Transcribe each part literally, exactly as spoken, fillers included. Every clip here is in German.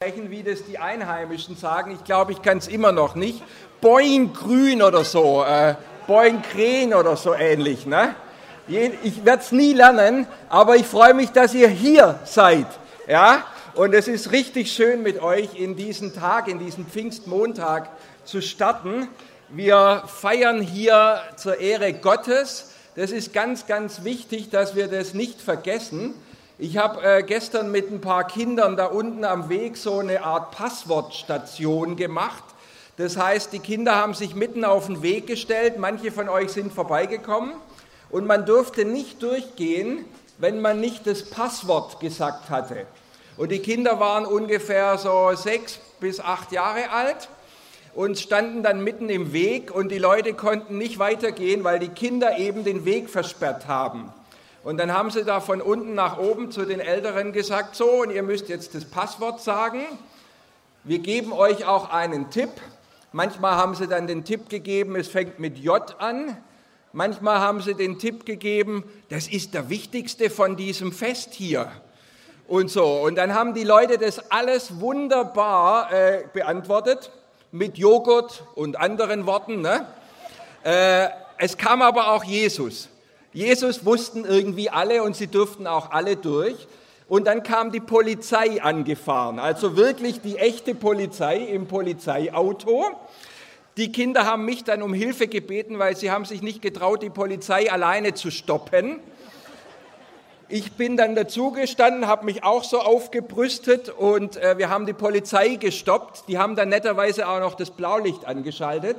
Wie das die Einheimischen sagen, ich glaube, ich kann es immer noch nicht. Boing-Grün oder so, äh, Boing-Krähen oder so ähnlich. Ne? Ich werde es nie lernen, aber ich freue mich, dass ihr hier seid. Ja? Und es ist richtig schön, mit euch in diesen Tag, in diesen Pfingstmontag zu starten. Wir feiern hier zur Ehre Gottes. Das ist ganz, ganz wichtig, dass wir das nicht vergessen. Ich habe äh, gestern mit ein paar Kindern da unten am Weg so eine Art Passwortstation gemacht. Das heißt, die Kinder haben sich mitten auf den Weg gestellt, manche von euch sind vorbeigekommen und man durfte nicht durchgehen, wenn man nicht das Passwort gesagt hatte. Und die Kinder waren ungefähr so sechs bis acht Jahre alt und standen dann mitten im Weg und die Leute konnten nicht weitergehen, weil die Kinder eben den Weg versperrt haben. Und dann haben sie da von unten nach oben zu den Älteren gesagt, so, und ihr müsst jetzt das Passwort sagen. Wir geben euch auch einen Tipp. Manchmal haben sie dann den Tipp gegeben, es fängt mit J an. Manchmal haben sie den Tipp gegeben, das ist der wichtigste von diesem Fest hier. Und so. Und dann haben die Leute das alles wunderbar äh, beantwortet, mit Joghurt und anderen Worten. Ne? Äh, es kam aber auch Jesus. Jesus wussten irgendwie alle und sie durften auch alle durch. Und dann kam die Polizei angefahren, also wirklich die echte Polizei im Polizeiauto. Die Kinder haben mich dann um Hilfe gebeten, weil sie haben sich nicht getraut, die Polizei alleine zu stoppen. Ich bin dann dazugestanden, habe mich auch so aufgebrüstet und äh, wir haben die Polizei gestoppt. Die haben dann netterweise auch noch das Blaulicht angeschaltet.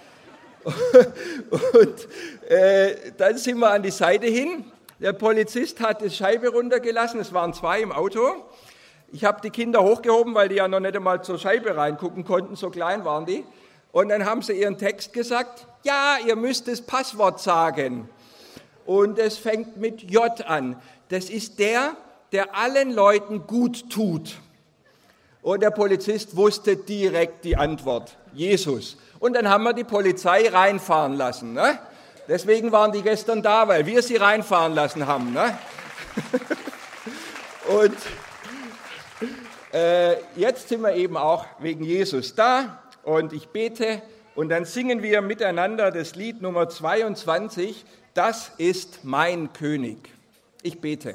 Und äh, dann sind wir an die Seite hin. Der Polizist hat die Scheibe runtergelassen, es waren zwei im Auto. Ich habe die Kinder hochgehoben, weil die ja noch nicht einmal zur Scheibe reingucken konnten, so klein waren die. Und dann haben sie ihren Text gesagt, ja, ihr müsst das Passwort sagen. Und es fängt mit J an. Das ist der, der allen Leuten gut tut. Und der Polizist wusste direkt die Antwort, Jesus. Und dann haben wir die Polizei reinfahren lassen. Ne? Deswegen waren die gestern da, weil wir sie reinfahren lassen haben. Ne? Und äh, jetzt sind wir eben auch wegen Jesus da und ich bete und dann singen wir miteinander das Lied Nummer zweiundzwanzig, das ist mein König. Ich bete.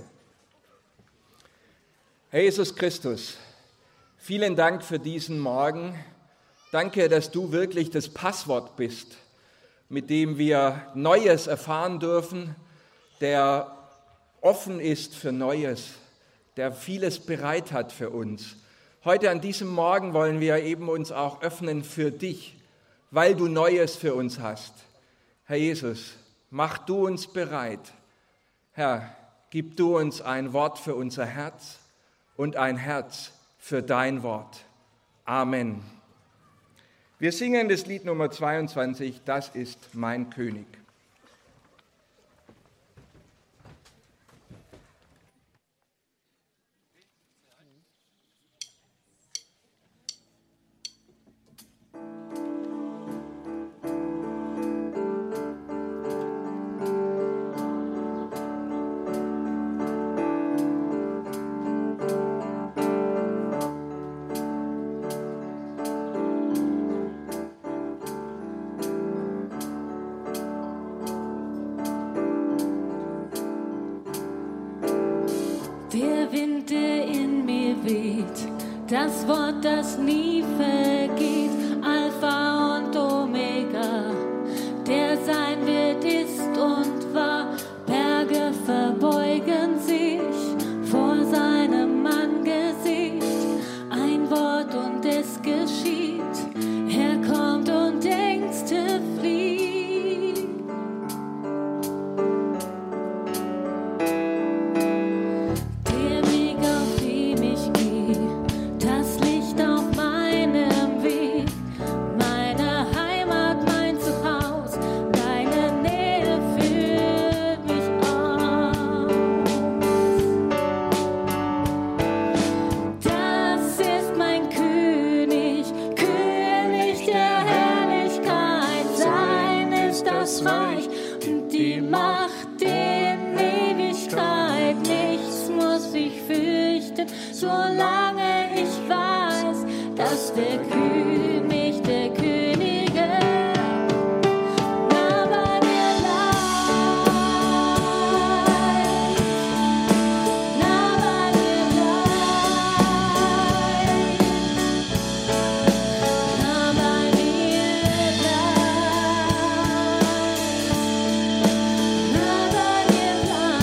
Herr Jesus Christus, vielen Dank für diesen Morgen. Danke, dass du wirklich das Passwort bist, mit dem wir Neues erfahren dürfen, der offen ist für Neues, der vieles bereit hat für uns. Heute an diesem Morgen wollen wir eben uns auch öffnen für dich, weil du Neues für uns hast. Herr Jesus, mach du uns bereit. Herr, gib du uns ein Wort für unser Herz und ein Herz für dein Wort. Amen. Wir singen das Lied Nummer zweiundzwanzig, das ist mein König. Das Wort, das nie vergeht, Alpha und Omega, der sein wird, ist und war. Berge verbeugen sich vor seinem Angesicht. Ein Wort und es geschieht. Er kommt und Ängste fliehen. Der Weg, auf dem ich gehe, das Licht auf meinem Weg, meine Heimat, mein Zuhause, deine dass der König der Könige nah bei mir bleibt, nah bei mir bleibt, nah bei mir bleibt, nah bei mir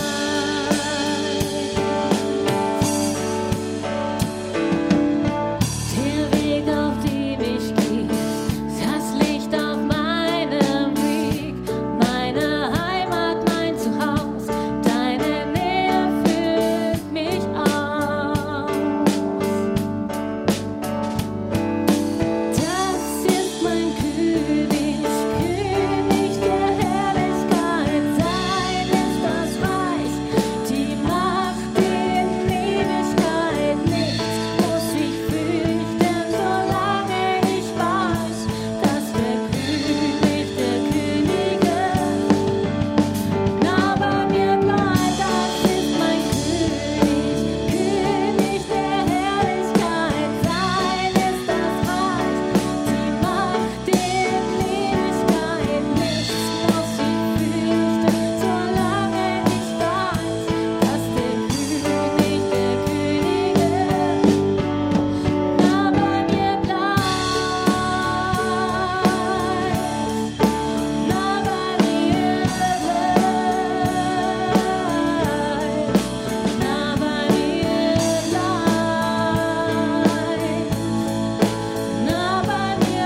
bleibt. Der Weg, auf dem ich gehe, das Licht auf meinem Weg, meine Heimat, mein Zuhause, deine Nähe füllt mich aus. Das ist mein König, König der Herrlichkeit, sein ist das Reich, die Macht in Ewigkeit. Nichts muss ich fürchten, solange ich weiß, dass der König der Könige nah bei mir bleibt. Das ist mein König, König der Herrlichkeit, sein ist das Reich, die Macht in Ewigkeit. Nichts muss ich fürchten, solange ich weiß, dass der König der Könige nah bei mir bleibt, nah bei mir bleibt, nah bei mir bleibt, nah bei mir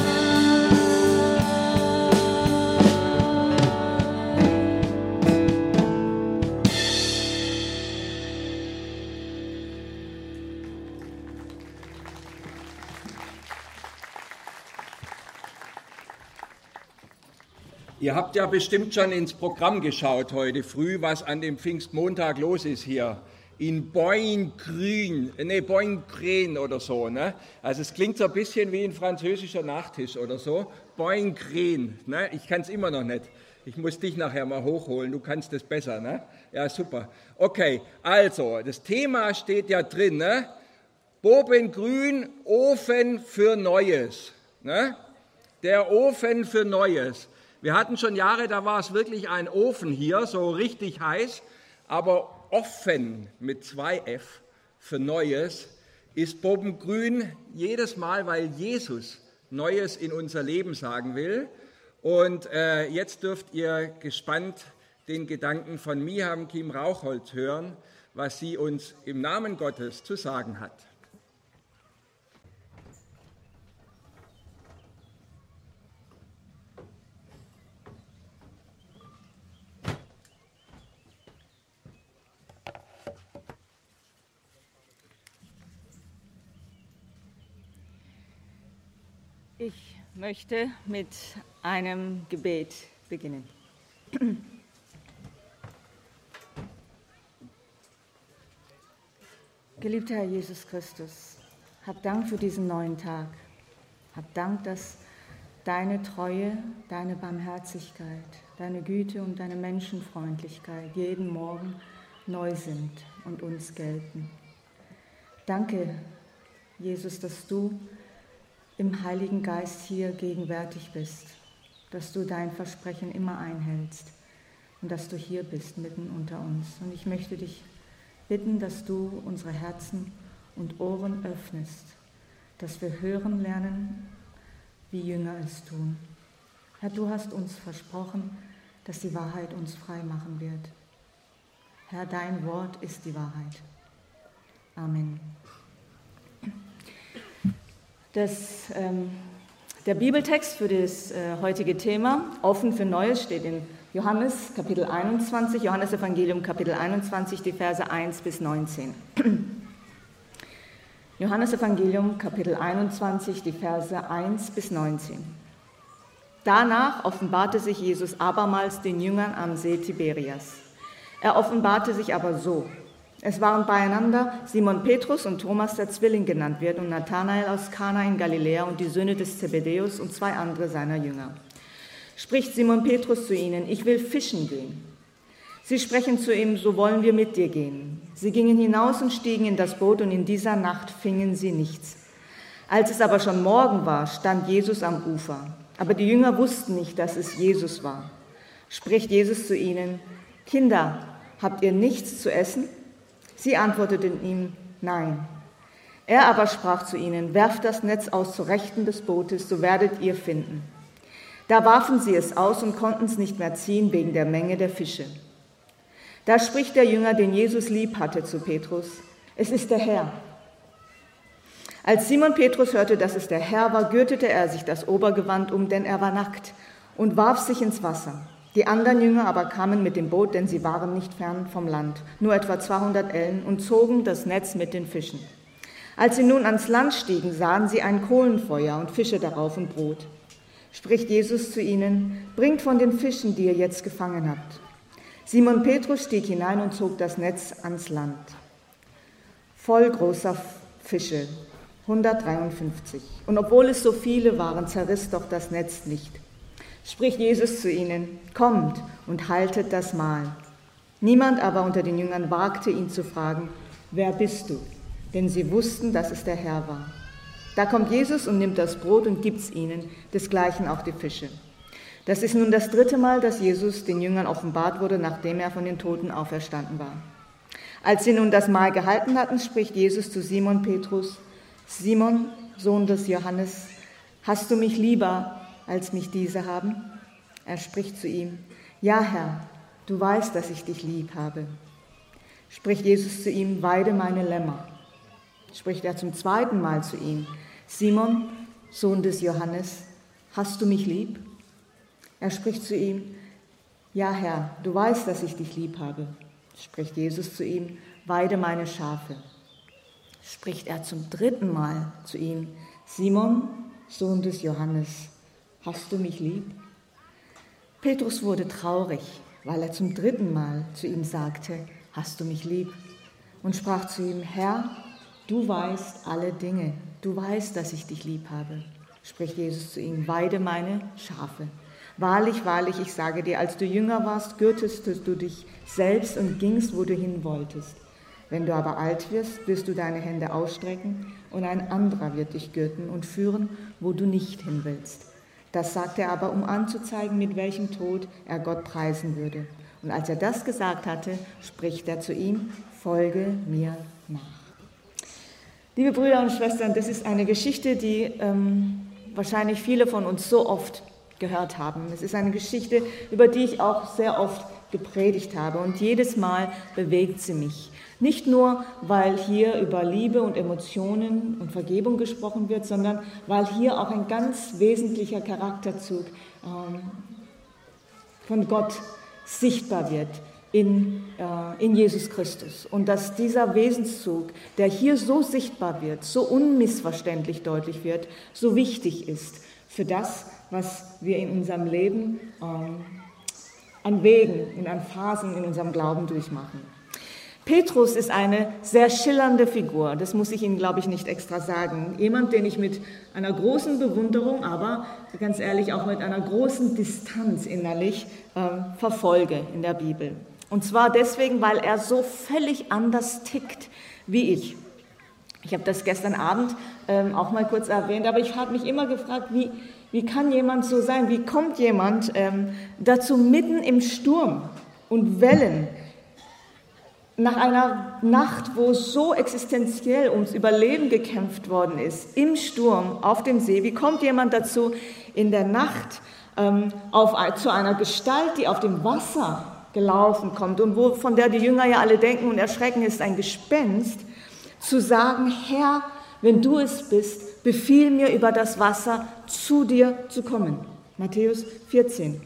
Ihr habt ja bestimmt schon ins Programm geschaut heute früh, was an dem Pfingstmontag los ist hier. In Boingrün, ne, Boingrün oder so. Ne? Also es klingt so ein bisschen wie ein französischer Nachtisch oder so. Boingrün, ne? Ich kann es immer noch nicht. Ich muss dich nachher mal hochholen, du kannst es besser. Ne? Ja, super. Okay, also, das Thema steht ja drin. Ne? Bobengrün, Ofen für Neues. Ne? Der Ofen für Neues. Wir hatten schon Jahre, da war es wirklich ein Ofen hier, so richtig heiß, aber offen mit zwei F für Neues ist Bobengrün jedes Mal, weil Jesus Neues in unser Leben sagen will. Und äh, jetzt dürft ihr gespannt den Gedanken von Miham Kim Rauchholz hören, was sie uns im Namen Gottes zu sagen hat. Ich möchte mit einem Gebet beginnen. Geliebter Herr Jesus Christus, hab Dank für diesen neuen Tag. Hab Dank, dass deine Treue, deine Barmherzigkeit, deine Güte und deine Menschenfreundlichkeit jeden Morgen neu sind und uns gelten. Danke, Jesus, dass du im Heiligen Geist hier gegenwärtig bist, dass du dein Versprechen immer einhältst und dass du hier bist mitten unter uns. Und ich möchte dich bitten, dass du unsere Herzen und Ohren öffnest, dass wir hören lernen, wie Jünger es tun. Herr, du hast uns versprochen, dass die Wahrheit uns frei machen wird. Herr, dein Wort ist die Wahrheit. Amen. Das, ähm, der Bibeltext für das äh, heutige Thema, offen für Neues, steht in Johannes Kapitel einundzwanzig, Johannes Evangelium Kapitel einundzwanzig, die Verse eins bis neunzehn. Johannes Evangelium Kapitel einundzwanzig, die Verse eins bis neunzehn. Danach offenbarte sich Jesus abermals den Jüngern am See Tiberias. Er offenbarte sich aber so: Es waren beieinander Simon Petrus und Thomas, der Zwilling genannt wird, und Nathanael aus Kana in Galiläa und die Söhne des Zebedäus und zwei andere seiner Jünger. Spricht Simon Petrus zu ihnen: Ich will fischen gehen. Sie sprechen zu ihm: So wollen wir mit dir gehen. Sie gingen hinaus und stiegen in das Boot, und in dieser Nacht fingen sie nichts. Als es aber schon Morgen war, stand Jesus am Ufer. Aber die Jünger wussten nicht, dass es Jesus war. Spricht Jesus zu ihnen: Kinder, habt ihr nichts zu essen? Sie antworteten ihm: Nein. Er aber sprach zu ihnen: Werft das Netz aus zur Rechten des Bootes, so werdet ihr finden. Da warfen sie es aus und konnten es nicht mehr ziehen wegen der Menge der Fische. Da spricht der Jünger, den Jesus lieb hatte, zu Petrus: Es ist der Herr. Als Simon Petrus hörte, dass es der Herr war, gürtete er sich das Obergewand um, denn er war nackt, und warf sich ins Wasser. Die anderen Jünger aber kamen mit dem Boot, denn sie waren nicht fern vom Land, nur etwa zweihundert Ellen, und zogen das Netz mit den Fischen. Als sie nun ans Land stiegen, sahen sie ein Kohlenfeuer und Fische darauf und Brot. Spricht Jesus zu ihnen: Bringt von den Fischen, die ihr jetzt gefangen habt. Simon Petrus stieg hinein und zog das Netz ans Land. Voll großer Fische, hundertdreiundfünfzig. Und obwohl es so viele waren, zerriss doch das Netz nicht. Spricht Jesus zu ihnen: Kommt und haltet das Mahl. Niemand aber unter den Jüngern wagte ihn zu fragen: Wer bist du? Denn sie wussten, dass es der Herr war. Da kommt Jesus und nimmt das Brot und gibt's ihnen, desgleichen auch die Fische. Das ist nun das dritte Mal, dass Jesus den Jüngern offenbart wurde, nachdem er von den Toten auferstanden war. Als sie nun das Mahl gehalten hatten, spricht Jesus zu Simon Petrus: Simon, Sohn des Johannes, hast du mich lieber, als mich diese haben? Er spricht zu ihm: Ja, Herr, du weißt, dass ich dich lieb habe. Spricht Jesus zu ihm: Weide meine Lämmer. Spricht er zum zweiten Mal zu ihm: Simon, Sohn des Johannes, hast du mich lieb? Er spricht zu ihm: Ja, Herr, du weißt, dass ich dich lieb habe. Spricht Jesus zu ihm: Weide meine Schafe. Spricht er zum dritten Mal zu ihm: Simon, Sohn des Johannes, hast du mich lieb? Petrus wurde traurig, weil er zum dritten Mal zu ihm sagte: Hast du mich lieb? Und sprach zu ihm: Herr, du weißt alle Dinge, du weißt, dass ich dich lieb habe. Spricht Jesus zu ihm: Weide meine Schafe. Wahrlich, wahrlich, ich sage dir, als du jünger warst, gürtest du dich selbst und gingst, wo du hin wolltest. Wenn du aber alt wirst, wirst du deine Hände ausstrecken und ein anderer wird dich gürten und führen, wo du nicht hin willst. Das sagte er aber, um anzuzeigen, mit welchem Tod er Gott preisen würde. Und als er das gesagt hatte, spricht er zu ihm: Folge mir nach. Liebe Brüder und Schwestern, das ist eine Geschichte, die ähm, wahrscheinlich viele von uns so oft gehört haben. Es ist eine Geschichte, über die ich auch sehr oft gepredigt habe, und jedes Mal bewegt sie mich. Nicht nur, weil hier über Liebe und Emotionen und Vergebung gesprochen wird, sondern weil hier auch ein ganz wesentlicher Charakterzug ähm, von Gott sichtbar wird in, äh, in Jesus Christus. Und dass dieser Wesenszug, der hier so sichtbar wird, so unmissverständlich deutlich wird, so wichtig ist für das, was wir in unserem Leben ähm, an Wegen und an Phasen in unserem Glauben durchmachen. Petrus ist eine sehr schillernde Figur, das muss ich Ihnen, glaube ich, nicht extra sagen. Jemand, den ich mit einer großen Bewunderung, aber ganz ehrlich auch mit einer großen Distanz innerlich ähm, verfolge in der Bibel. Und zwar deswegen, weil er so völlig anders tickt wie ich. Ich habe das gestern Abend ähm, auch mal kurz erwähnt, aber ich habe mich immer gefragt, wie, wie kann jemand so sein? Wie kommt jemand ähm, dazu, mitten im Sturm und Wellen, nach einer Nacht, wo so existenziell ums Überleben gekämpft worden ist, im Sturm, auf dem See, wie kommt jemand dazu, in der Nacht ähm, auf, zu einer Gestalt, die auf dem Wasser gelaufen kommt und wo, von der die Jünger ja alle denken und erschrecken, ist ein Gespenst, zu sagen: Herr, wenn du es bist, befiehl mir, über das Wasser zu dir zu kommen. Matthäus vierzehn.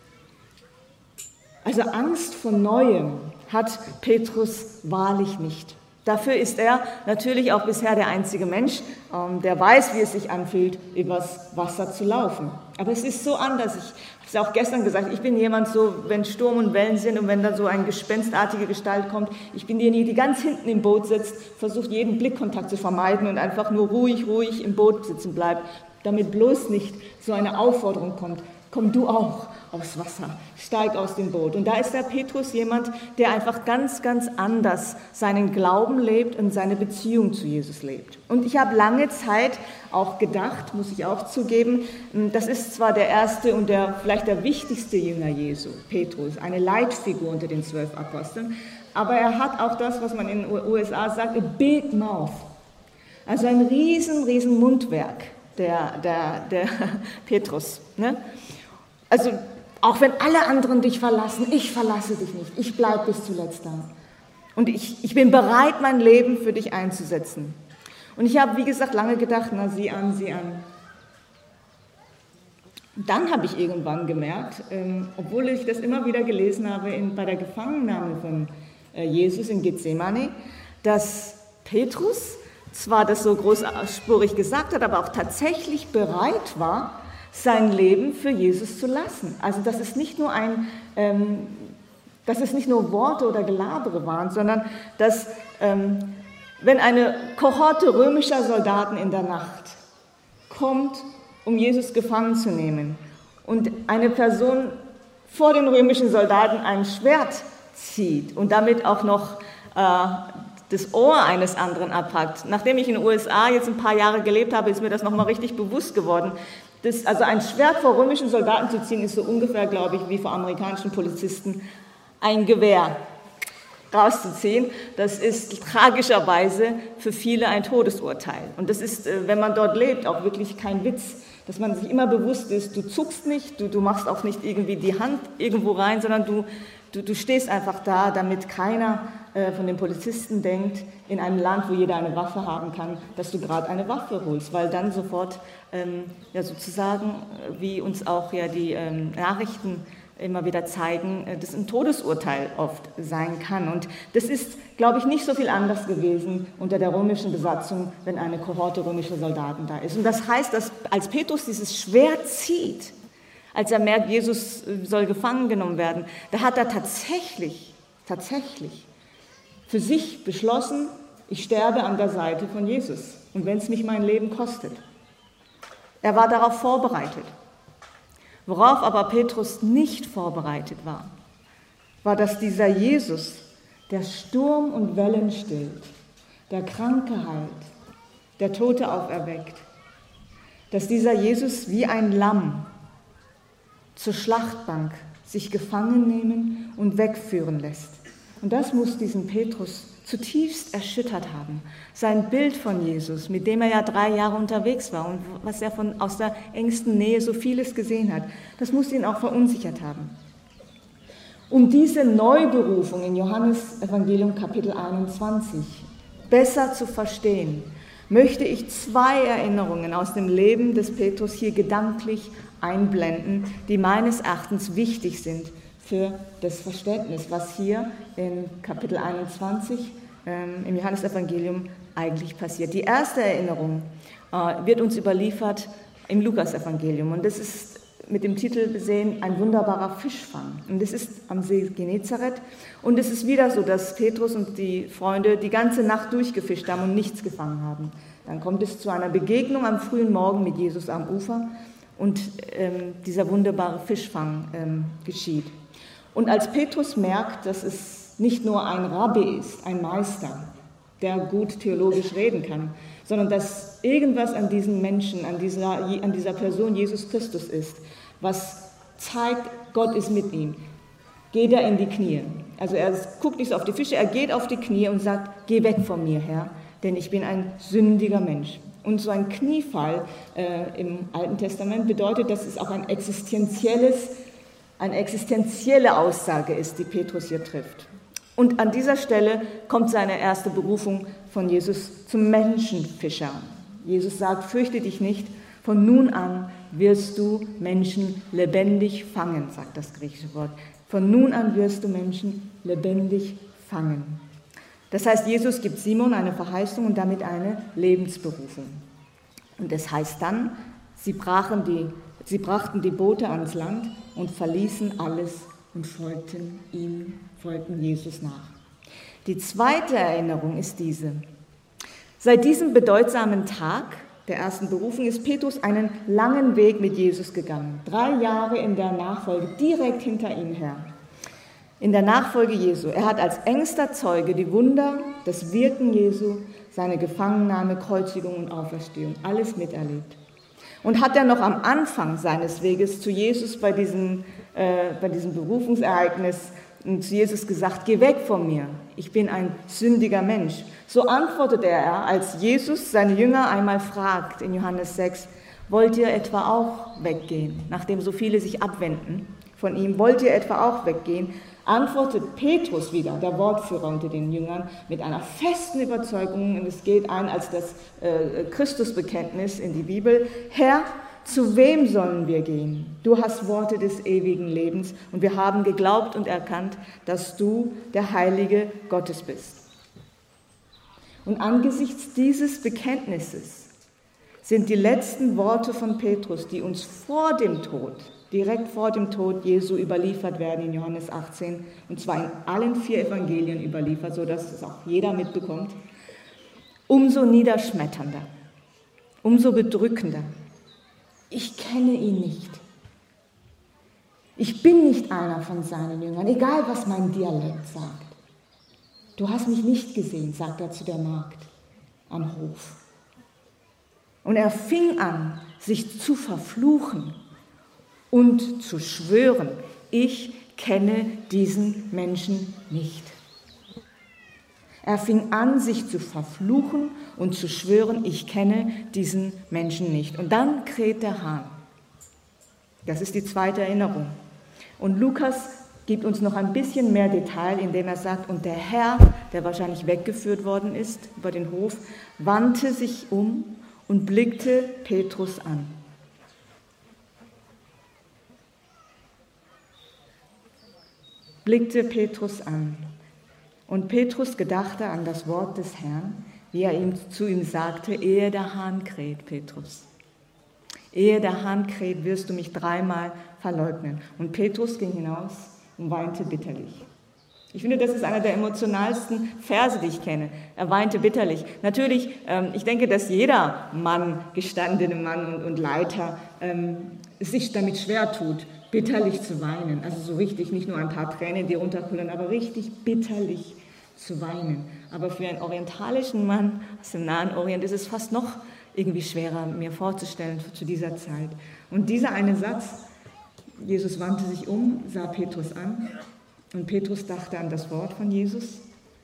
Also Angst vor Neuem hat Petrus wahrlich nicht. Dafür ist er natürlich auch bisher der einzige Mensch, der weiß, wie es sich anfühlt, übers Wasser zu laufen. Aber es ist so anders. Ich habe es auch gestern gesagt, ich bin jemand so, wenn Sturm und Wellen sind und wenn da so eine gespenstartige Gestalt kommt, ich bin diejenige, die ganz hinten im Boot sitzt, versucht jeden Blickkontakt zu vermeiden und einfach nur ruhig, ruhig im Boot sitzen bleibt, damit bloß nicht so eine Aufforderung kommt: komm du auch aufs Wasser, steig aus dem Boot. Und da ist der Petrus jemand, der einfach ganz, ganz anders seinen Glauben lebt und seine Beziehung zu Jesus lebt. Und ich habe lange Zeit auch gedacht, muss ich auch zugeben, das ist zwar der erste und der vielleicht der wichtigste Jünger Jesu, Petrus, eine Leitfigur unter den zwölf Aposteln, aber er hat auch das, was man in den U S A sagt, a big mouth, also ein riesen, riesen Mundwerk, der, der, der Petrus, ne? Also auch wenn alle anderen dich verlassen, ich verlasse dich nicht. Ich bleibe bis zuletzt da. Und ich, ich bin bereit, mein Leben für dich einzusetzen. Und ich habe, wie gesagt, lange gedacht, na sieh an, sieh an. Und dann habe ich irgendwann gemerkt, ähm, obwohl ich das immer wieder gelesen habe in, bei der Gefangennahme von äh, Jesus in Gethsemane, dass Petrus zwar das so großspurig gesagt hat, aber auch tatsächlich bereit war, sein Leben für Jesus zu lassen. Also dass es nicht nur ein, ähm, dass es nicht nur Worte oder Gelabere waren, sondern dass ähm, wenn eine Kohorte römischer Soldaten in der Nacht kommt, um Jesus gefangen zu nehmen, und eine Person vor den römischen Soldaten ein Schwert zieht und damit auch noch äh, das Ohr eines anderen abhackt. Nachdem ich in den U S A jetzt ein paar Jahre gelebt habe, ist mir das nochmal richtig bewusst geworden. Das, also ein Schwert vor römischen Soldaten zu ziehen, ist so ungefähr, glaube ich, wie vor amerikanischen Polizisten ein Gewehr rauszuziehen. Das ist tragischerweise für viele ein Todesurteil. Und das ist, wenn man dort lebt, auch wirklich kein Witz, dass man sich immer bewusst ist, du zuckst nicht, du, du machst auch nicht irgendwie die Hand irgendwo rein, sondern du, du, du stehst einfach da, damit keiner äh, von den Polizisten denkt, in einem Land, wo jeder eine Waffe haben kann, dass du gerade eine Waffe holst, weil dann sofort ähm, ja, sozusagen, wie uns auch ja die ähm, Nachrichten immer wieder zeigen, dass ein Todesurteil oft sein kann. Und das ist, glaube ich, nicht so viel anders gewesen unter der römischen Besatzung, wenn eine Kohorte römischer Soldaten da ist. Und das heißt, dass als Petrus dieses Schwert zieht, als er merkt, Jesus soll gefangen genommen werden, da hat er tatsächlich, tatsächlich für sich beschlossen, ich sterbe an der Seite von Jesus. Und wenn es mich mein Leben kostet. Er war darauf vorbereitet. Worauf aber Petrus nicht vorbereitet war, war, dass dieser Jesus, der Sturm und Wellen stillt, der Kranke heilt, der Tote auferweckt, dass dieser Jesus wie ein Lamm zur Schlachtbank sich gefangen nehmen und wegführen lässt. Und das muss diesen Petrus zutiefst erschüttert haben. Sein Bild von Jesus, mit dem er ja drei Jahre unterwegs war und was er von, aus der engsten Nähe so vieles gesehen hat, das muss ihn auch verunsichert haben. Um diese Neuberufung in Johannes Evangelium Kapitel einundzwanzig besser zu verstehen, möchte ich zwei Erinnerungen aus dem Leben des Petrus hier gedanklich einblenden, die meines Erachtens wichtig sind für das Verständnis, was hier in Kapitel einundzwanzig ähm, im Johannesevangelium eigentlich passiert. Die erste Erinnerung äh, wird uns überliefert im Lukasevangelium und das ist mit dem Titel besehen, ein wunderbarer Fischfang. Und das ist am See Genezareth und es ist wieder so, dass Petrus und die Freunde die ganze Nacht durchgefischt haben und nichts gefangen haben. Dann kommt es zu einer Begegnung am frühen Morgen mit Jesus am Ufer und ähm, dieser wunderbare Fischfang ähm, geschieht. Und als Petrus merkt, dass es nicht nur ein Rabbi ist, ein Meister, der gut theologisch reden kann, sondern dass irgendwas an diesem Menschen, an dieser, an dieser Person Jesus Christus ist, was zeigt, Gott ist mit ihm, geht er in die Knie. Also er guckt nicht so auf die Fische, er geht auf die Knie und sagt, geh weg von mir, Herr, denn ich bin ein sündiger Mensch. Und so ein Kniefall äh, im Alten Testament bedeutet, dass es auch ein existenzielles eine existenzielle Aussage ist, die Petrus hier trifft. Und an dieser Stelle kommt seine erste Berufung von Jesus zum Menschenfischer. Jesus sagt, fürchte dich nicht, von nun an wirst du Menschen lebendig fangen, sagt das griechische Wort. Von nun an wirst du Menschen lebendig fangen. Das heißt, Jesus gibt Simon eine Verheißung und damit eine Lebensberufung. Und das heißt dann, sie brachen die Sie brachten die Boote ans Land und verließen alles und folgten ihm, folgten Jesus nach. Die zweite Erinnerung ist diese. Seit diesem bedeutsamen Tag der ersten Berufung ist Petrus einen langen Weg mit Jesus gegangen. Drei Jahre in der Nachfolge, direkt hinter ihm her. In der Nachfolge Jesu. Er hat als engster Zeuge die Wunder, das Wirken Jesu, seine Gefangennahme, Kreuzigung und Auferstehung, alles miterlebt. Und hat er noch am Anfang seines Weges zu Jesus bei diesem, äh, bei diesem Berufungsereignis zu Jesus gesagt, geh weg von mir, ich bin ein sündiger Mensch. So antwortete er, als Jesus seine Jünger einmal fragt in Johannes sechs, wollt ihr etwa auch weggehen? Nachdem so viele sich abwenden von ihm, wollt ihr etwa auch weggehen? Antwortet Petrus wieder, der Wortführer unter den Jüngern, mit einer festen Überzeugung, und es geht ein als das äh, Christusbekenntnis in die Bibel, Herr, zu wem sollen wir gehen? Du hast Worte des ewigen Lebens und wir haben geglaubt und erkannt, dass du der Heilige Gottes bist. Und angesichts dieses Bekenntnisses sind die letzten Worte von Petrus, die uns vor dem Tod, direkt vor dem Tod Jesu überliefert werden in Johannes achtzehn, und zwar in allen vier Evangelien überliefert, sodass es auch jeder mitbekommt, umso niederschmetternder, umso bedrückender. Ich kenne ihn nicht. Ich bin nicht einer von seinen Jüngern, egal was mein Dialekt sagt. Du hast mich nicht gesehen, sagt er zu der Magd am Hof. Und er fing an, sich zu verfluchen und zu schwören, ich kenne diesen Menschen nicht. Er fing an, sich zu verfluchen und zu schwören, ich kenne diesen Menschen nicht. Und dann kräht der Hahn. Das ist die zweite Erinnerung. Und Lukas gibt uns noch ein bisschen mehr Detail, indem er sagt, und der Herr, der wahrscheinlich weggeführt worden ist über den Hof, wandte sich um und blickte Petrus an. Blickte Petrus an. Und Petrus gedachte an das Wort des Herrn, wie er ihm, zu ihm sagte, ehe der Hahn kräht, Petrus. Ehe der Hahn kräht, wirst du mich dreimal verleugnen. Und Petrus ging hinaus und weinte bitterlich. Ich finde, das ist einer der emotionalsten Verse, die ich kenne. Er weinte bitterlich. Natürlich, ähm, ich denke, dass jeder Mann, gestandene Mann und, und Leiter, ähm, sich damit schwer tut, bitterlich zu weinen. Also so richtig, nicht nur ein paar Tränen, die runterkullern, aber richtig bitterlich zu weinen. Aber für einen orientalischen Mann aus dem Nahen Orient ist es fast noch irgendwie schwerer, mir vorzustellen zu dieser Zeit. Und dieser eine Satz, Jesus wandte sich um, sah Petrus an und Petrus dachte an das Wort von Jesus.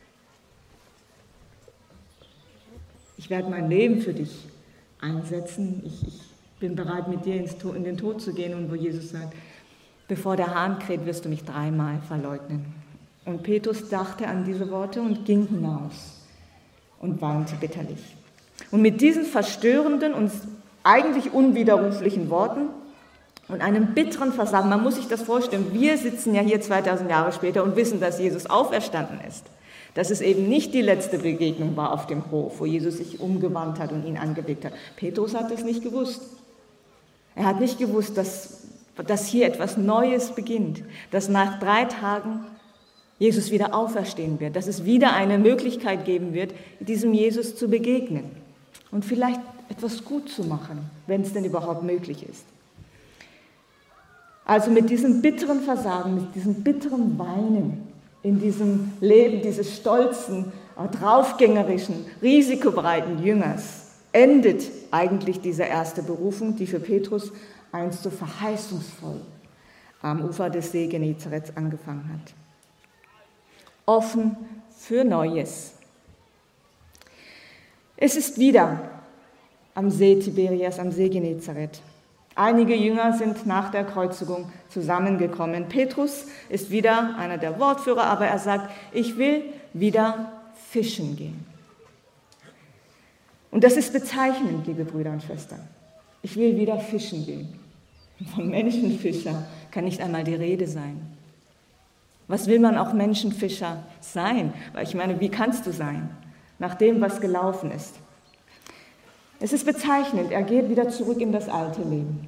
Ich werde mein Leben für dich einsetzen. Ich, ich bin bereit, mit dir ins Tod, in den Tod zu gehen. Und wo Jesus sagt, bevor der Hahn kräht, wirst du mich dreimal verleugnen. Und Petrus dachte an diese Worte und ging hinaus und weinte bitterlich. Und mit diesen verstörenden und eigentlich unwiderruflichen Worten und einem bitteren Versagen, man muss sich das vorstellen, wir sitzen ja hier zweitausend Jahre später und wissen, dass Jesus auferstanden ist. Dass es eben nicht die letzte Begegnung war auf dem Hof, wo Jesus sich umgewandt hat und ihn angeblickt hat. Petrus hat das nicht gewusst. Er hat nicht gewusst, dass, dass hier etwas Neues beginnt, dass nach drei Tagen Jesus wieder auferstehen wird, dass es wieder eine Möglichkeit geben wird, diesem Jesus zu begegnen und vielleicht etwas gut zu machen, wenn es denn überhaupt möglich ist. Also mit diesem bitteren Versagen, mit diesem bitteren Weinen in diesem Leben dieses stolzen, draufgängerischen, risikobereiten Jüngers endet eigentlich diese erste Berufung, die für Petrus einst so verheißungsvoll am Ufer des See Genezareth angefangen hat. Offen für Neues. Es ist wieder am See Tiberias, am See Genezareth. Einige Jünger sind nach der Kreuzigung zusammengekommen. Petrus ist wieder einer der Wortführer, aber er sagt, ich will wieder fischen gehen. Und das ist bezeichnend, liebe Brüder und Schwestern. Ich will wieder fischen gehen. Von Menschenfischer kann nicht einmal die Rede sein. Was will man auch Menschenfischer sein? Weil ich meine, wie kannst du sein, nach dem, was gelaufen ist? Es ist bezeichnend, er geht wieder zurück in das alte Leben.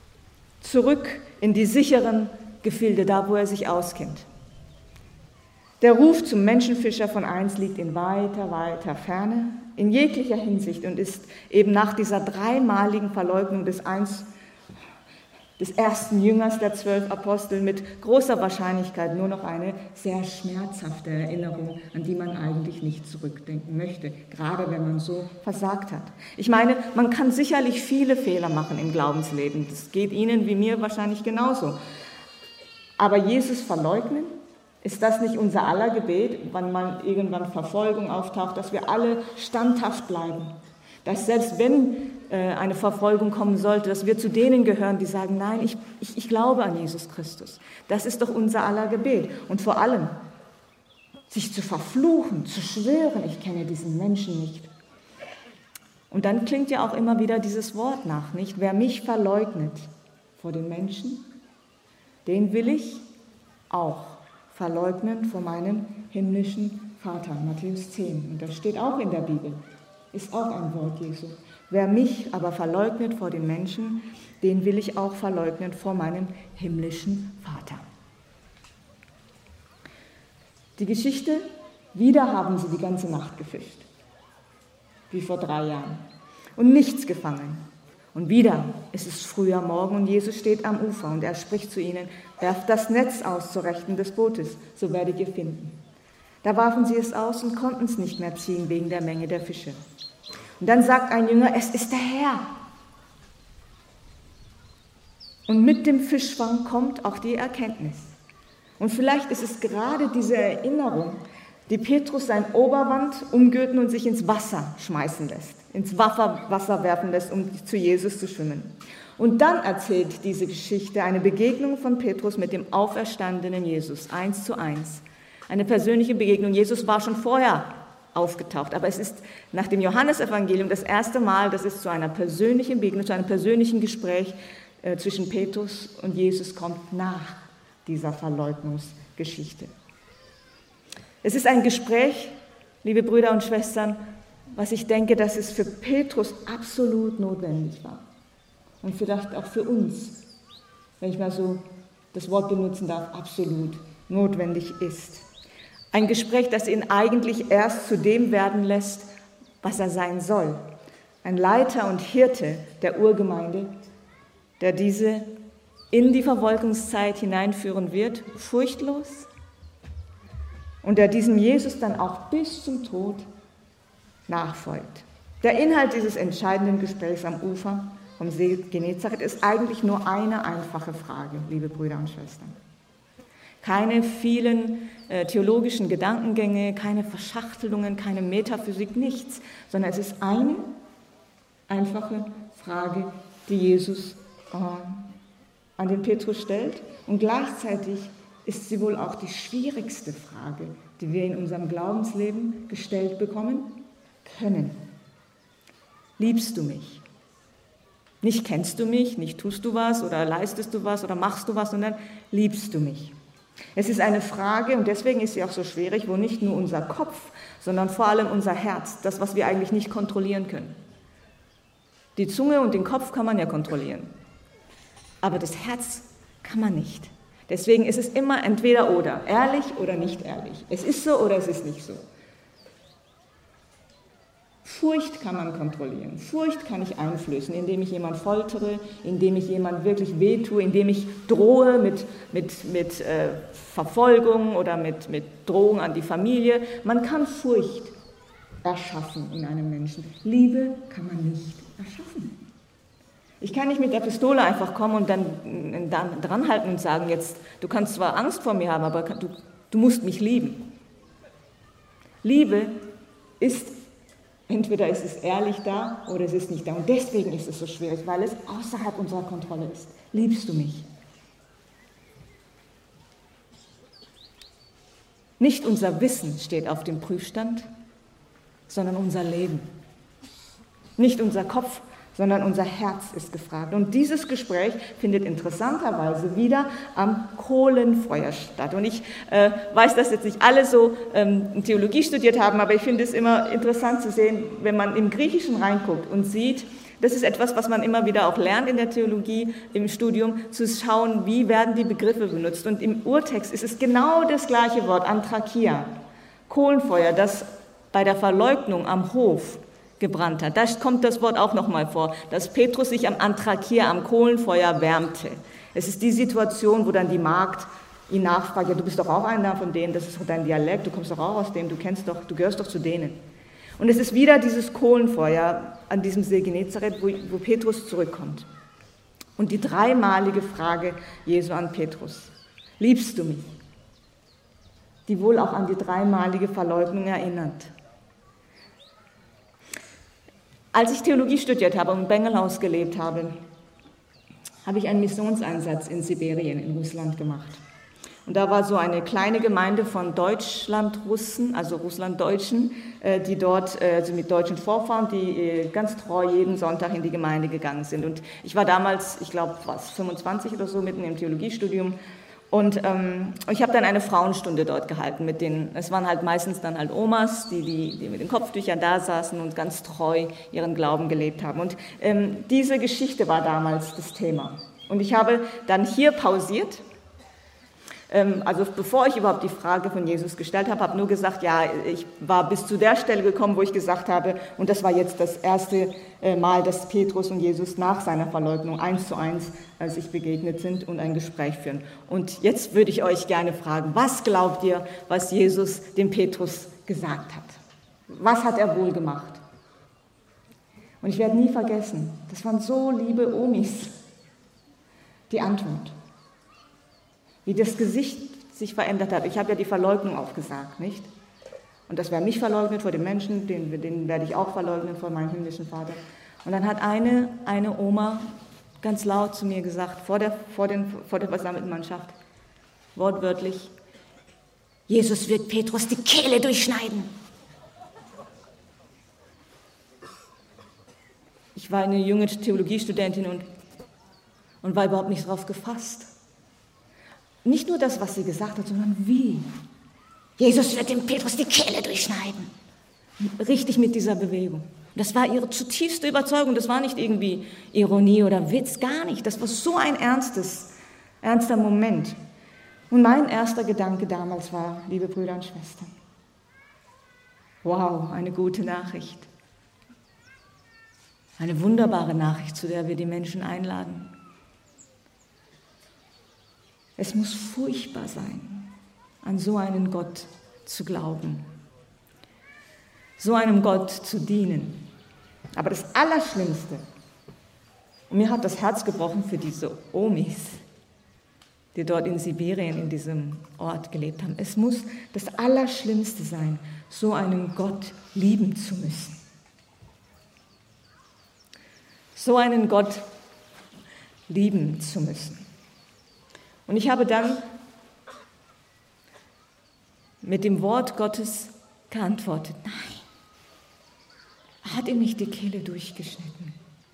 Zurück in die sicheren Gefilde, da wo er sich auskennt. Der Ruf zum Menschenfischer von einst liegt in weiter, weiter Ferne, in jeglicher Hinsicht und ist eben nach dieser dreimaligen Verleugnung des, einst, des ersten Jüngers der zwölf Apostel mit großer Wahrscheinlichkeit nur noch eine sehr schmerzhafte Erinnerung, an die man eigentlich nicht zurückdenken möchte, gerade wenn man so versagt hat. Ich meine, man kann sicherlich viele Fehler machen im Glaubensleben, das geht Ihnen wie mir wahrscheinlich genauso. Aber Jesus verleugnen? Ist das nicht unser aller Gebet, wenn mal irgendwann Verfolgung auftaucht, dass wir alle standhaft bleiben? Dass selbst wenn äh, eine Verfolgung kommen sollte, dass wir zu denen gehören, die sagen, nein, ich, ich, ich glaube an Jesus Christus. Das ist doch unser aller Gebet. Und vor allem, sich zu verfluchen, zu schwören, ich kenne diesen Menschen nicht. Und dann klingt ja auch immer wieder dieses Wort nach, nicht? Wer mich verleugnet vor den Menschen, den will ich auch verleugnen vor meinem himmlischen Vater, Matthäus zehn. Und das steht auch in der Bibel, ist auch ein Wort Jesu. Wer mich aber verleugnet vor den Menschen, den will ich auch verleugnen vor meinem himmlischen Vater. Die Geschichte, wieder haben sie die ganze Nacht gefischt, wie vor drei Jahren, und nichts gefangen. Und wieder ist es früher Morgen und Jesus steht am Ufer und er spricht zu ihnen, werft das Netz aus zur Rechten des Bootes, so werdet ihr finden. Da warfen sie es aus und konnten es nicht mehr ziehen wegen der Menge der Fische. Und dann sagt ein Jünger, es ist der Herr. Und mit dem Fischfang kommt auch die Erkenntnis. Und vielleicht ist es gerade diese Erinnerung, die Petrus sein Oberwand umgürten und sich ins Wasser schmeißen lässt, ins Wasser werfen lässt, um zu Jesus zu schwimmen. Und dann erzählt diese Geschichte eine Begegnung von Petrus mit dem auferstandenen Jesus, eins zu eins. Eine persönliche Begegnung. Jesus war schon vorher aufgetaucht, aber es ist nach dem Johannesevangelium das erste Mal, dass es zu einer persönlichen Begegnung, zu einem persönlichen Gespräch äh, zwischen Petrus und Jesus kommt nach dieser Verleugnungsgeschichte. Es ist ein Gespräch, liebe Brüder und Schwestern, was ich denke, dass es für Petrus absolut notwendig war. Und vielleicht auch für uns, wenn ich mal so das Wort benutzen darf, absolut notwendig ist. Ein Gespräch, das ihn eigentlich erst zu dem werden lässt, was er sein soll. Ein Leiter und Hirte der Urgemeinde, der diese in die Verfolgungszeit hineinführen wird, furchtlos, und der diesem Jesus dann auch bis zum Tod nachfolgt. Der Inhalt dieses entscheidenden Gesprächs am Ufer vom See Genezareth ist eigentlich nur eine einfache Frage, liebe Brüder und Schwestern. Keine vielen äh, theologischen Gedankengänge, keine Verschachtelungen, keine Metaphysik, nichts, sondern es ist eine einfache Frage, die Jesus äh, an den Petrus stellt und gleichzeitig ist sie wohl auch die schwierigste Frage, die wir in unserem Glaubensleben gestellt bekommen können. Liebst du mich? Nicht kennst du mich, nicht tust du was oder leistest du was oder machst du was, sondern liebst du mich? Es ist eine Frage, und deswegen ist sie auch so schwierig, wo nicht nur unser Kopf, sondern vor allem unser Herz, das, was wir eigentlich nicht kontrollieren können. Die Zunge und den Kopf kann man ja kontrollieren, aber das Herz kann man nicht. Deswegen ist es immer entweder oder, ehrlich oder nicht ehrlich. Es ist so oder es ist nicht so. Furcht kann man kontrollieren. Furcht kann ich einflößen, indem ich jemanden foltere, indem ich jemanden wirklich wehtue, indem ich drohe mit, mit, mit äh, Verfolgung oder mit, mit Drohung an die Familie. Man kann Furcht erschaffen in einem Menschen. Liebe kann man nicht erschaffen. Ich kann nicht mit der Pistole einfach kommen und dann, dann dranhalten und sagen, jetzt, du kannst zwar Angst vor mir haben, aber du, du musst mich lieben. Liebe ist, entweder ist es ehrlich da oder es ist nicht da. Und deswegen ist es so schwierig, weil es außerhalb unserer Kontrolle ist. Liebst du mich? Nicht unser Wissen steht auf dem Prüfstand, sondern unser Leben. Nicht unser Kopf, sondern unser Herz ist gefragt. Und dieses Gespräch findet interessanterweise wieder am Kohlenfeuer statt. Und ich äh, weiß, dass jetzt nicht alle so ähm, Theologie studiert haben, aber ich finde es immer interessant zu sehen, wenn man im Griechischen reinguckt und sieht, Das ist etwas, was man immer wieder auch lernt in der Theologie, im Studium, zu schauen, wie werden die Begriffe benutzt. Und im Urtext ist es genau das gleiche Wort, Anthrakia, Kohlenfeuer, das bei der Verleugnung am Hof gebrannt hat. Da kommt das Wort auch nochmal vor, dass Petrus sich am Anthrakia, am Kohlenfeuer wärmte. Es ist die Situation, wo dann die Magd ihn nachfragt, ja, du bist doch auch einer von denen, das ist doch dein Dialekt, du kommst doch auch aus dem, du kennst doch, du gehörst doch zu denen. Und es ist wieder dieses Kohlenfeuer an diesem See Genezareth, wo, wo Petrus zurückkommt. Und die dreimalige Frage Jesu an Petrus, liebst du mich? Die wohl auch an die dreimalige Verleugnung erinnert. Als ich Theologie studiert habe und in Bengelhaus gelebt habe, habe ich einen Missionseinsatz in Sibirien, in Russland gemacht. Und da war so eine kleine Gemeinde von Deutschlandrussen, also Russlanddeutschen, die dort, also mit deutschen Vorfahren, die ganz treu jeden Sonntag in die Gemeinde gegangen sind. Und ich war damals, ich glaube, was, fünfundzwanzig oder so, mitten im Theologiestudium. Und ähm, ich habe dann eine Frauenstunde dort gehalten mit den, es waren halt meistens dann halt Omas, die, die, die mit den Kopftüchern da saßen und ganz treu ihren Glauben gelebt haben. Und ähm, diese Geschichte war damals das Thema. Und ich habe dann hier pausiert, ähm, also bevor ich überhaupt die Frage von Jesus gestellt habe, habe nur gesagt, ja, ich war bis zu der Stelle gekommen, wo ich gesagt habe, und das war jetzt das erste Mal, dass Petrus und Jesus nach seiner Verleugnung eins zu eins sich begegnet sind und ein Gespräch führen. Und jetzt würde ich euch gerne fragen, was glaubt ihr, was Jesus dem Petrus gesagt hat? Was hat er wohl gemacht? Und ich werde nie vergessen, das waren so liebe Omis, die Antwort. Wie das Gesicht sich verändert hat. Ich habe ja die Verleugnung aufgesagt, nicht? Und dass wer mich verleugnet vor den Menschen, den, den werde ich auch verleugnen vor meinem himmlischen Vater. Und dann hat eine, eine Oma ganz laut zu mir gesagt, vor der, vor, den, vor der versammelten Mannschaft, wortwörtlich, Jesus wird Petrus die Kehle durchschneiden. Ich war eine junge Theologiestudentin und, und war überhaupt nicht darauf gefasst. Nicht nur das, was sie gesagt hat, sondern wie. Jesus wird dem Petrus die Kehle durchschneiden. Richtig mit dieser Bewegung. Das war ihre zutiefste Überzeugung. Das war nicht irgendwie Ironie oder Witz, gar nicht. Das war so ein ernstes, ernster Moment. Und mein erster Gedanke damals war, liebe Brüder und Schwestern, wow, eine gute Nachricht. Eine wunderbare Nachricht, zu der wir die Menschen einladen. Es muss furchtbar sein, an so einen Gott zu glauben, so einem Gott zu dienen. Aber das Allerschlimmste, und mir hat das Herz gebrochen für diese Omis, die dort in Sibirien, in diesem Ort gelebt haben, es muss das Allerschlimmste sein, so einen Gott lieben zu müssen. So einen Gott lieben zu müssen. Und ich habe dann mit dem Wort Gottes geantwortet, nein, er hat ihm nicht die Kehle durchgeschnitten.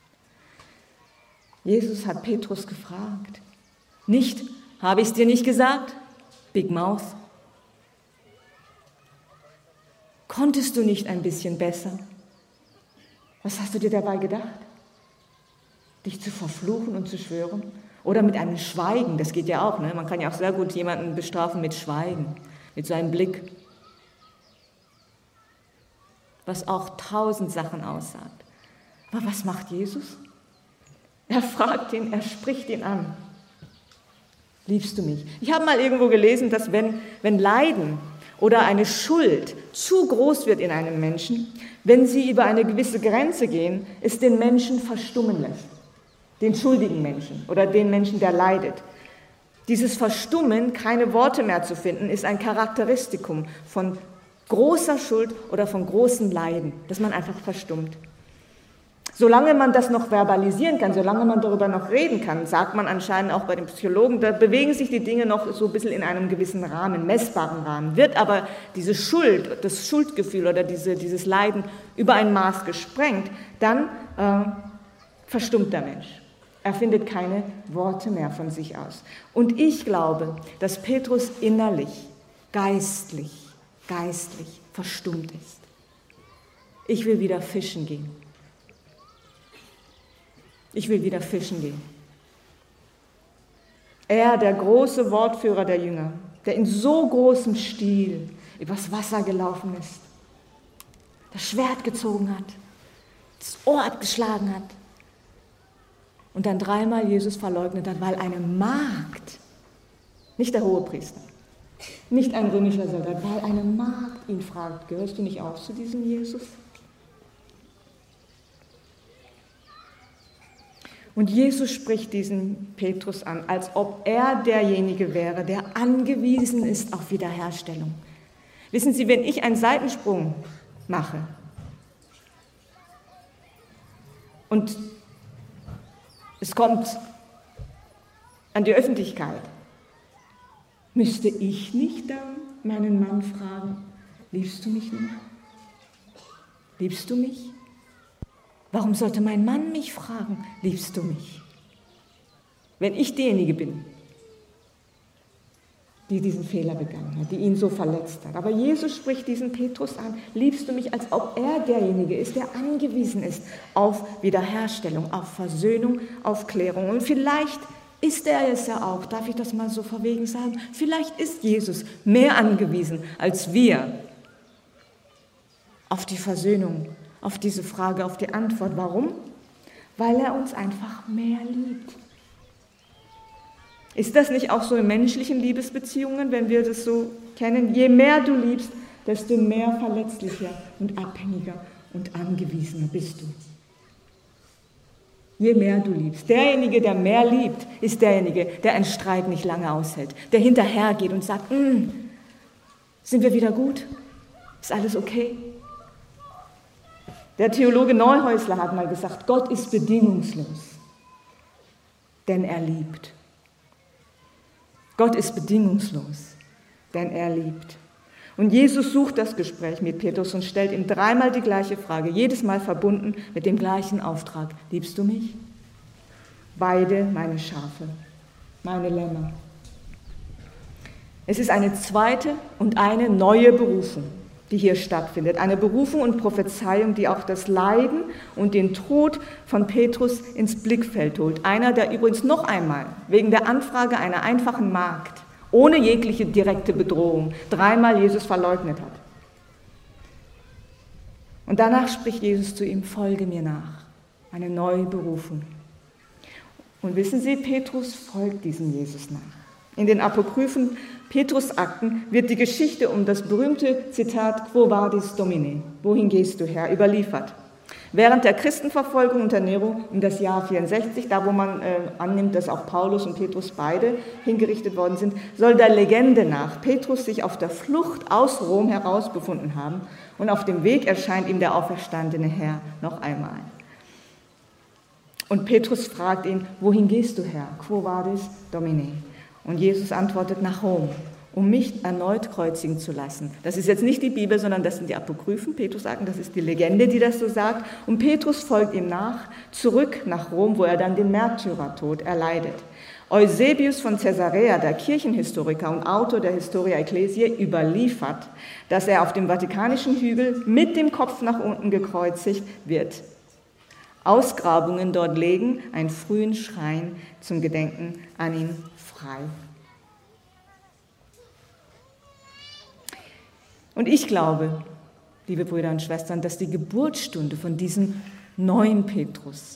Jesus hat Petrus gefragt, nicht, habe ich es dir nicht gesagt, Big Mouth? Konntest du nicht ein bisschen besser? Was hast du dir dabei gedacht? Dich zu verfluchen und zu schwören? Oder mit einem Schweigen, das geht ja auch, ne? Man kann ja auch sehr gut jemanden bestrafen mit Schweigen, mit so einem Blick, was auch tausend Sachen aussagt. Aber was macht Jesus? Er fragt ihn, er spricht ihn an. Liebst du mich? Ich habe mal irgendwo gelesen, dass wenn, wenn Leiden oder eine Schuld zu groß wird in einem Menschen, wenn sie über eine gewisse Grenze gehen, es den Menschen verstummen lässt. Den schuldigen Menschen oder den Menschen, der leidet. Dieses Verstummen, keine Worte mehr zu finden, ist ein Charakteristikum von großer Schuld oder von großem Leiden, dass man einfach verstummt. Solange man das noch verbalisieren kann, solange man darüber noch reden kann, sagt man anscheinend auch bei den Psychologen, da bewegen sich die Dinge noch so ein bisschen in einem gewissen Rahmen, messbaren Rahmen. Wird aber diese Schuld, das Schuldgefühl oder diese, dieses Leiden über ein Maß gesprengt, dann äh, verstummt der Mensch. Er findet keine Worte mehr von sich aus. Und ich glaube, dass Petrus innerlich, geistlich, geistlich verstummt ist. Ich will wieder fischen gehen. Ich will wieder fischen gehen. Er, der große Wortführer der Jünger, der in so großem Stil übers Wasser gelaufen ist, das Schwert gezogen hat, das Ohr abgeschlagen hat und dann dreimal Jesus verleugnet hat, weil eine Magd, nicht der Hohepriester, nicht ein römischer Soldat, weil eine Magd ihn fragt, gehörst du nicht auch zu diesem Jesus? Und Jesus spricht diesen Petrus an, als ob er derjenige wäre, der angewiesen ist auf Wiederherstellung. Wissen Sie, wenn ich einen Seitensprung mache und es kommt an die Öffentlichkeit, müsste ich nicht dann meinen Mann fragen, liebst du mich noch? Liebst du mich? Warum sollte mein Mann mich fragen, liebst du mich? Wenn ich diejenige bin, die diesen Fehler begangen hat, die ihn so verletzt hat. Aber Jesus spricht diesen Petrus an, liebst du mich, als ob er derjenige ist, der angewiesen ist auf Wiederherstellung, auf Versöhnung, auf Klärung. Und vielleicht ist er es ja auch, darf ich das mal so verwegen sagen, vielleicht ist Jesus mehr angewiesen als wir auf die Versöhnung, auf diese Frage, auf die Antwort. Warum? Weil er uns einfach mehr liebt. Ist das nicht auch so in menschlichen Liebesbeziehungen, wenn wir das so kennen? Je mehr du liebst, desto mehr verletzlicher und abhängiger und angewiesener bist du. Je mehr du liebst. Derjenige, der mehr liebt, ist derjenige, der einen Streit nicht lange aushält, der hinterhergeht und sagt, sind wir wieder gut? Ist alles okay? Der Theologe Neuhäusler hat mal gesagt, Gott ist bedingungslos, denn er liebt. Gott ist bedingungslos, denn er liebt. Und Jesus sucht das Gespräch mit Petrus und stellt ihm dreimal die gleiche Frage, jedes Mal verbunden mit dem gleichen Auftrag. Liebst du mich? Weide meine Schafe, meine Lämmer. Es ist eine zweite und eine neue Berufung, die hier stattfindet. Eine Berufung und Prophezeiung, die auch das Leiden und den Tod von Petrus ins Blickfeld holt. Einer, der übrigens noch einmal wegen der Anfrage einer einfachen Magd, ohne jegliche direkte Bedrohung, dreimal Jesus verleugnet hat. Und danach spricht Jesus zu ihm, folge mir nach. Eine neue Berufung. Und wissen Sie, Petrus folgt diesem Jesus nach. In den apokryphen Petrusakten wird die Geschichte um das berühmte Zitat Quo vadis Domine, wohin gehst du, Herr, überliefert. Während der Christenverfolgung unter Nero um das Jahr vierundsechzig, da wo man äh, annimmt, dass auch Paulus und Petrus beide hingerichtet worden sind, soll der Legende nach Petrus sich auf der Flucht aus Rom heraus befunden haben und auf dem Weg erscheint ihm der auferstandene Herr noch einmal. Und Petrus fragt ihn, wohin gehst du, Herr? Quo vadis Domine? Und Jesus antwortet, nach Rom, um mich erneut kreuzigen zu lassen. Das ist jetzt nicht die Bibel, sondern das sind die Apokryphen. Petrus sagt, das ist die Legende, die das so sagt. Und Petrus folgt ihm nach, zurück nach Rom, wo er dann den Märtyrertod erleidet. Eusebius von Caesarea, der Kirchenhistoriker und Autor der Historia Ecclesiae, überliefert, dass er auf dem Vatikanischen Hügel mit dem Kopf nach unten gekreuzigt wird. Ausgrabungen dort legen einen frühen Schrein zum Gedenken an ihn frei. Und ich glaube, liebe Brüder und Schwestern, dass die Geburtsstunde von diesem neuen Petrus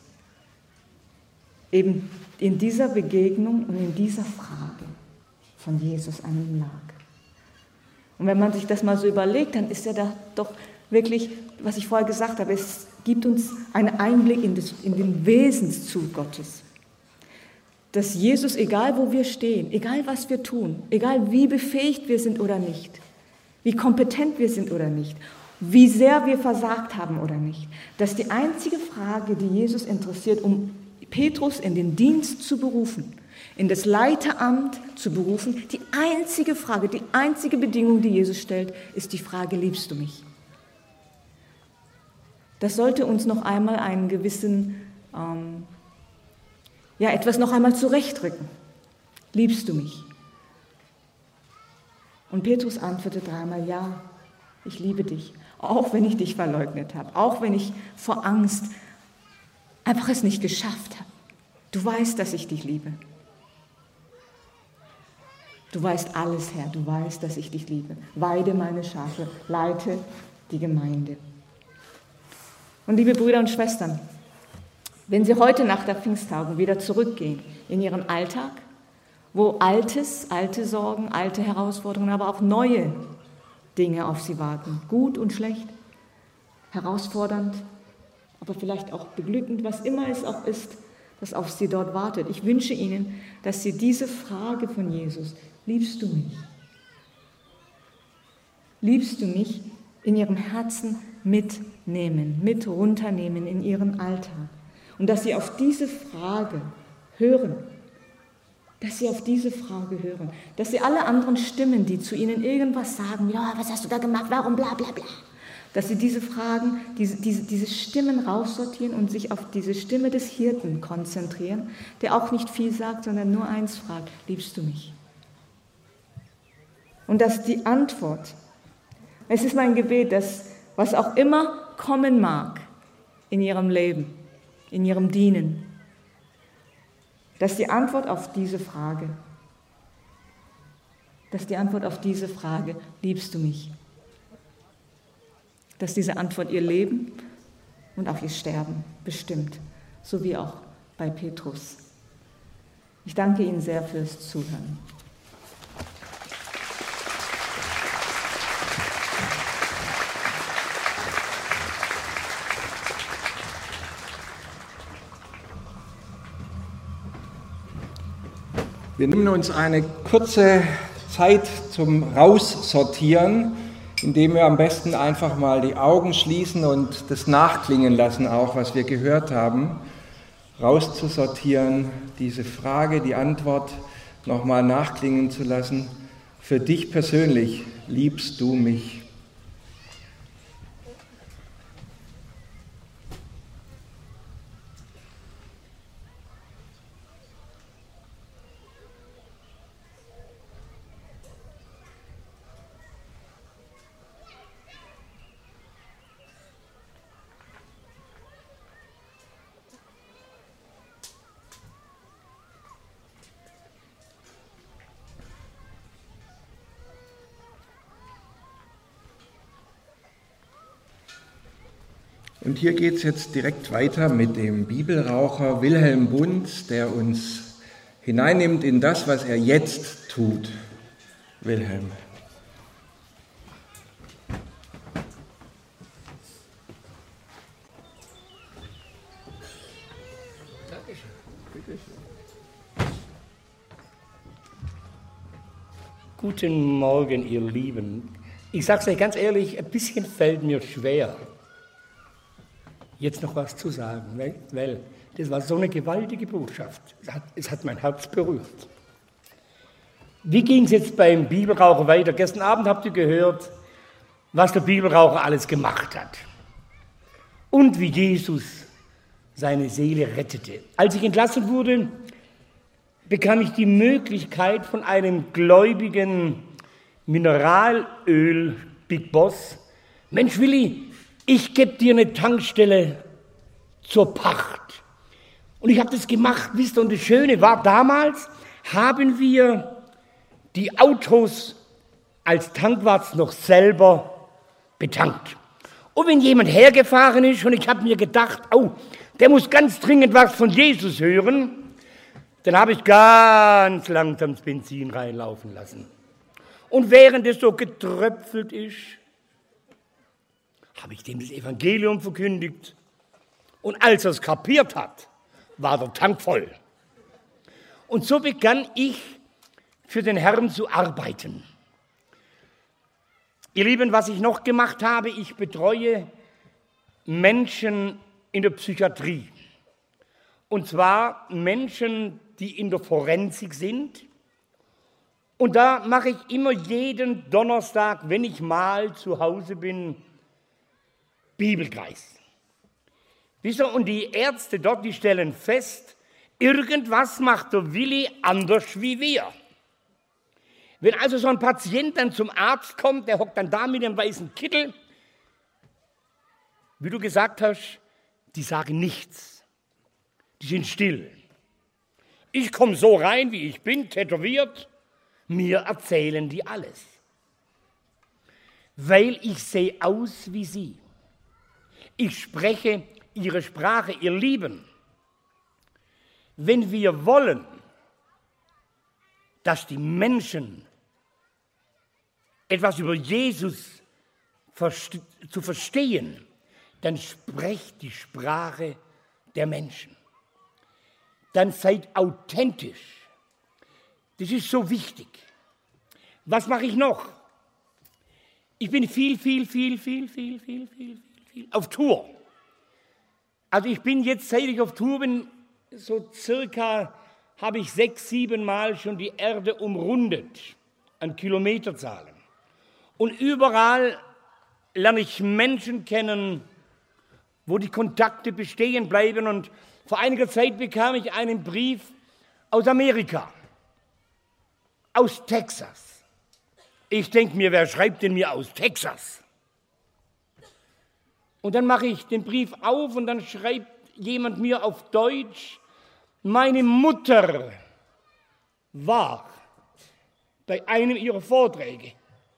eben in dieser Begegnung und in dieser Frage von Jesus an ihm lag. Und wenn man sich das mal so überlegt, dann ist ja da doch wirklich, was ich vorher gesagt habe, es gibt uns einen Einblick in, das, in den Wesenszug Gottes. Dass Jesus, egal wo wir stehen, egal was wir tun, egal wie befähigt wir sind oder nicht, wie kompetent wir sind oder nicht, wie sehr wir versagt haben oder nicht, dass die einzige Frage, die Jesus interessiert, um Petrus in den Dienst zu berufen, in das Leiteramt zu berufen, die einzige Frage, die einzige Bedingung, die Jesus stellt, ist die Frage, liebst du mich? Das sollte uns noch einmal einen gewissen, ähm, ja, etwas noch einmal zurechtrücken. Liebst du mich? Und Petrus antwortet dreimal, ja, ich liebe dich, auch wenn ich dich verleugnet habe, auch wenn ich vor Angst einfach es nicht geschafft habe. Du weißt, dass ich dich liebe. Du weißt alles, Herr. Du weißt, dass ich dich liebe. Weide meine Schafe, leite die Gemeinde. Und liebe Brüder und Schwestern, wenn Sie heute nach der Pfingsttagung wieder zurückgehen in Ihren Alltag, wo Altes, alte Sorgen, alte Herausforderungen, aber auch neue Dinge auf Sie warten, gut und schlecht, herausfordernd, aber vielleicht auch beglückend, was immer es auch ist, das auf Sie dort wartet. Ich wünsche Ihnen, dass Sie diese Frage von Jesus, liebst du mich? Liebst du mich? In Ihrem Herzen mitnehmen, mit runternehmen in Ihren Alltag. Und dass Sie auf diese Frage hören, dass Sie auf diese Frage hören, dass Sie alle anderen Stimmen, die zu Ihnen irgendwas sagen, ja, was hast du da gemacht, warum, bla bla bla, dass Sie diese Fragen, diese, diese, diese Stimmen raussortieren und sich auf diese Stimme des Hirten konzentrieren, der auch nicht viel sagt, sondern nur eins fragt, liebst du mich? Und dass die Antwort, es ist mein Gebet, dass was auch immer kommen mag in Ihrem Leben, in Ihrem Dienen, dass die Antwort auf diese Frage, dass die Antwort auf diese Frage, liebst du mich? Dass diese Antwort Ihr Leben und auch Ihr Sterben bestimmt, so wie auch bei Petrus. Ich danke Ihnen sehr fürs Zuhören. Wir nehmen uns eine kurze Zeit zum Raussortieren, indem wir am besten einfach mal die Augen schließen und das nachklingen lassen, auch was wir gehört haben, rauszusortieren, diese Frage, die Antwort nochmal nachklingen zu lassen. Für dich persönlich, liebst du mich? Und hier geht es jetzt direkt weiter mit dem Bibelraucher Wilhelm Bunz, der uns hineinnimmt in das, was er jetzt tut. Wilhelm. Guten Morgen, ihr Lieben. Ich sage es euch ganz ehrlich, ein bisschen fällt mir schwer, jetzt noch was zu sagen, weil das war so eine gewaltige Botschaft. Es hat, es hat mein Herz berührt. Wie ging es jetzt beim Bibelraucher weiter? Gestern Abend habt ihr gehört, was der Bibelraucher alles gemacht hat und wie Jesus seine Seele rettete. Als ich entlassen wurde, bekam ich die Möglichkeit von einem gläubigen Mineralöl-Big Boss, Mensch Willi, ich gebe dir eine Tankstelle zur Pacht. Und ich habe das gemacht, wisst ihr, und das Schöne war, damals haben wir die Autos als Tankwart noch selber betankt. Und wenn jemand hergefahren ist und ich habe mir gedacht, oh, der muss ganz dringend was von Jesus hören, dann habe ich ganz langsam das Benzin reinlaufen lassen. Und während es so getröpfelt ist, habe ich dem das Evangelium verkündigt. Und als er es kapiert hat, war der Tank voll. Und so begann ich, für den Herrn zu arbeiten. Ihr Lieben, was ich noch gemacht habe, ich betreue Menschen in der Psychiatrie. Und zwar Menschen, die in der Forensik sind. Und da mache ich immer jeden Donnerstag, wenn ich mal zu Hause bin, Bibelkreis. Wisst ihr, und die Ärzte dort, die stellen fest, irgendwas macht der Willi anders wie wir. Wenn also so ein Patient dann zum Arzt kommt, der hockt dann da mit dem weißen Kittel, wie du gesagt hast, die sagen nichts. Die sind still. Ich komme so rein, wie ich bin, tätowiert. Mir erzählen die alles. Weil ich sehe aus wie sie. Ich spreche ihre Sprache, ihr Lieben. Wenn wir wollen, dass die Menschen etwas über Jesus verste- zu verstehen, dann sprecht die Sprache der Menschen. Dann seid authentisch. Das ist so wichtig. Was mache ich noch? Ich bin viel, viel, viel, viel, viel, viel, viel, viel, viel auf Tour. Also ich bin jetzt, seit ich auf Tour bin, so circa habe ich sechs, sieben Mal schon die Erde umrundet an Kilometerzahlen. Und überall lerne ich Menschen kennen, wo die Kontakte bestehen bleiben. Und vor einiger Zeit bekam ich einen Brief aus Amerika, aus Texas. Ich denke mir, wer schreibt denn mir aus Texas? Und dann mache ich den Brief auf und dann schreibt jemand mir auf Deutsch, meine Mutter war bei einem ihrer Vorträge.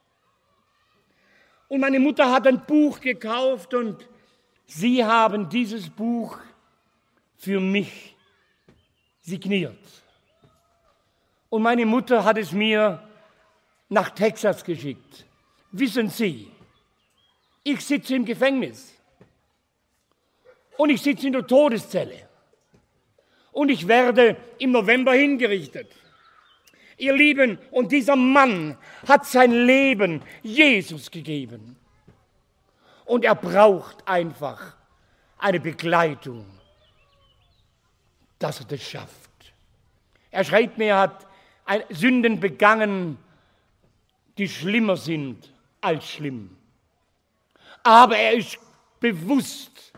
Und meine Mutter hat ein Buch gekauft und sie haben dieses Buch für mich signiert. Und meine Mutter hat es mir nach Texas geschickt. Wissen Sie, ich sitze im Gefängnis und ich sitze in der Todeszelle und ich werde im November hingerichtet. Ihr Lieben, und dieser Mann hat sein Leben Jesus gegeben. Und er braucht einfach eine Begleitung, dass er das schafft. Er schreibt mir, er hat Sünden begangen, die schlimmer sind als schlimm. Aber er ist bewusst,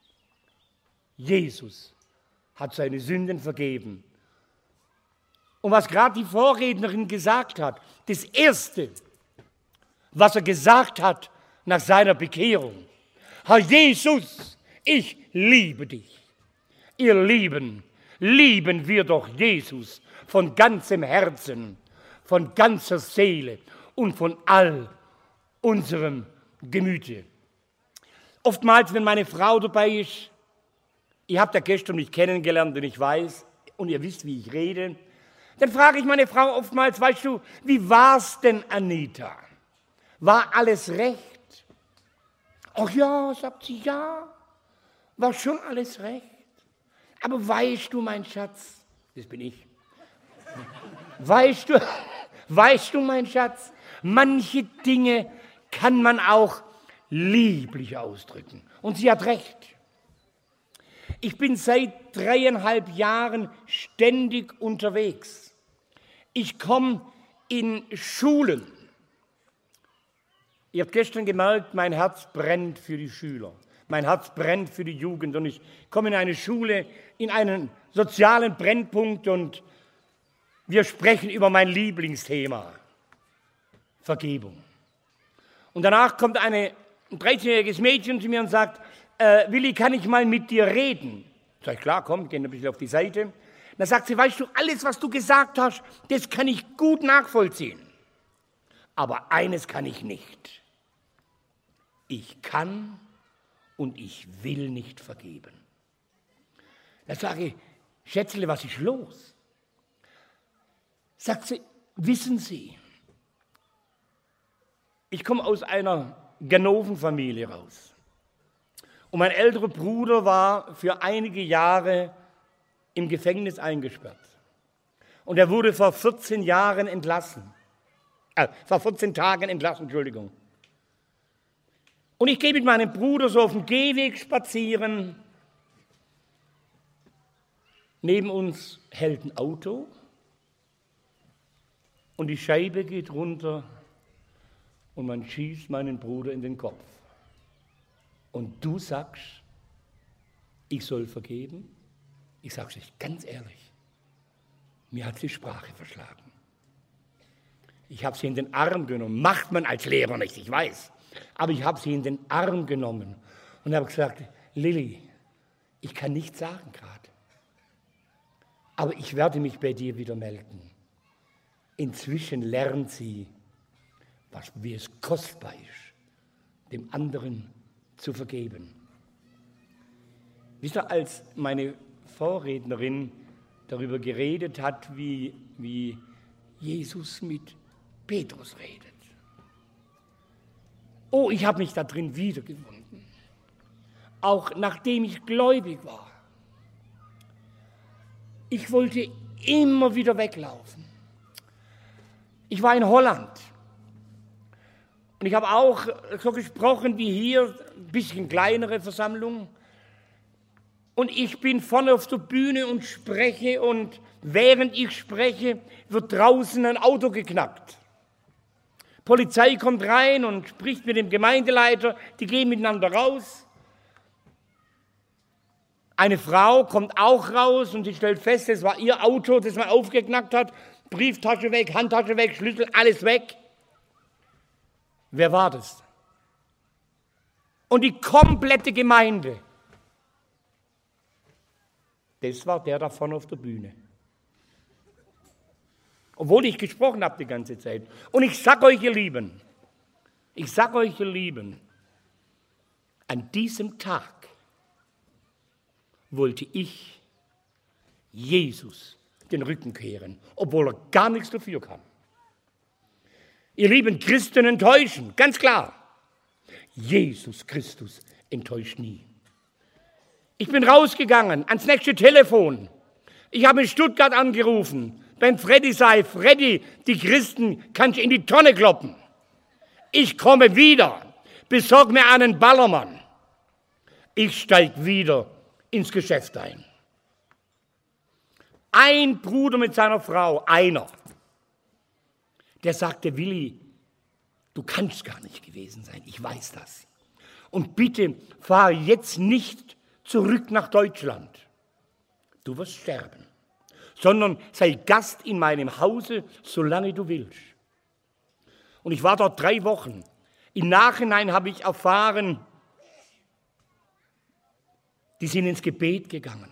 Jesus hat seine Sünden vergeben. Und was gerade die Vorrednerin gesagt hat, das Erste, was er gesagt hat nach seiner Bekehrung, Herr Jesus, ich liebe dich. Ihr Lieben, lieben wir doch Jesus von ganzem Herzen, von ganzer Seele und von all unserem Gemüte. Oftmals, wenn meine Frau dabei ist, ihr habt ja gestern mich kennengelernt und ich weiß, und ihr wisst, wie ich rede, dann frage ich meine Frau oftmals, weißt du, wie war's denn, Anita? War alles recht? Ach ja, sagt sie, ja, war schon alles recht. Aber weißt du, mein Schatz, das bin ich, weißt du, weißt du, mein Schatz, manche Dinge kann man auch lieblich ausdrücken. Und sie hat recht. Ich bin seit dreieinhalb Jahren ständig unterwegs. Ich komme in Schulen. Ihr habt gestern gemerkt, mein Herz brennt für die Schüler. Mein Herz brennt für die Jugend. Und ich komme in eine Schule, in einen sozialen Brennpunkt und wir sprechen über mein Lieblingsthema, Vergebung. Und danach kommt eine, ein dreizehnjähriges Mädchen zu mir und sagt, äh, Willi, kann ich mal mit dir reden? Sag ich, klar, komm, gehen ein bisschen auf die Seite. Dann sagt sie, weißt du, alles, was du gesagt hast, das kann ich gut nachvollziehen. Aber eines kann ich nicht. Ich kann und ich will nicht vergeben. Dann sage ich, Schätzle, was ist los? Sagt sie, wissen Sie, ich komme aus einer Ganovenfamilie raus. Und mein älterer Bruder war für einige Jahre im Gefängnis eingesperrt. Und er wurde vor vierzehn Jahren entlassen. Äh, vor vierzehn Tagen entlassen, Entschuldigung. Und ich gehe mit meinem Bruder so auf dem Gehweg spazieren. Neben uns hält ein Auto und die Scheibe geht runter und man schießt meinen Bruder in den Kopf. Und du sagst, ich soll vergeben? Ich sage es ganz ehrlich, mir hat die Sprache verschlagen. Ich habe sie in den Arm genommen, macht man als Lehrer nicht, ich weiß, aber ich habe sie in den Arm genommen und habe gesagt, Lilly, ich kann nichts sagen gerade. aber ich werde mich bei dir wieder melden. Inzwischen lernt sie, was, wie es kostbar ist, dem anderen zu vergeben. Wisst ihr, als meine Vorrednerin darüber geredet hat, wie, wie Jesus mit Petrus redet. Oh, ich habe mich da drin wiedergefunden. Auch nachdem ich gläubig war. Ich wollte immer wieder weglaufen. Ich war in Holland. Und ich habe auch so gesprochen wie hier, ein bisschen kleinere Versammlung. Und ich bin vorne auf der Bühne und spreche und während ich spreche, wird draußen ein Auto geknackt. Polizei kommt rein und spricht mit dem Gemeindeleiter, die gehen miteinander raus. Eine Frau kommt auch raus und sie stellt fest, es war ihr Auto, das man aufgeknackt hat. Brieftasche weg, Handtasche weg, Schlüssel, alles weg. Wer war das? Und die komplette Gemeinde. Das war der da vorne auf der Bühne. Obwohl ich gesprochen habe die ganze Zeit. Und ich sage euch, ihr Lieben, ich sage euch, ihr Lieben, an diesem Tag wollte ich Jesus den Rücken kehren, obwohl er gar nichts dafür kann. Ihr lieben Christen enttäuschen, ganz klar. Jesus Christus enttäuscht nie. Ich bin rausgegangen ans nächste Telefon. Ich habe in Stuttgart angerufen. Beim Freddy sei, Freddy, die Christen kannst du in die Tonne kloppen. Ich komme wieder. Besorg mir einen Ballermann. Ich steige wieder ins Geschäft ein. Ein Bruder mit seiner Frau, einer, der sagte, Willi, du kannst gar nicht gewesen sein, ich weiß das. Und bitte fahre jetzt nicht zurück nach Deutschland. Du wirst sterben, sondern sei Gast in meinem Hause, solange du willst. Und ich war dort drei Wochen. Im Nachhinein habe ich erfahren, die sind ins Gebet gegangen.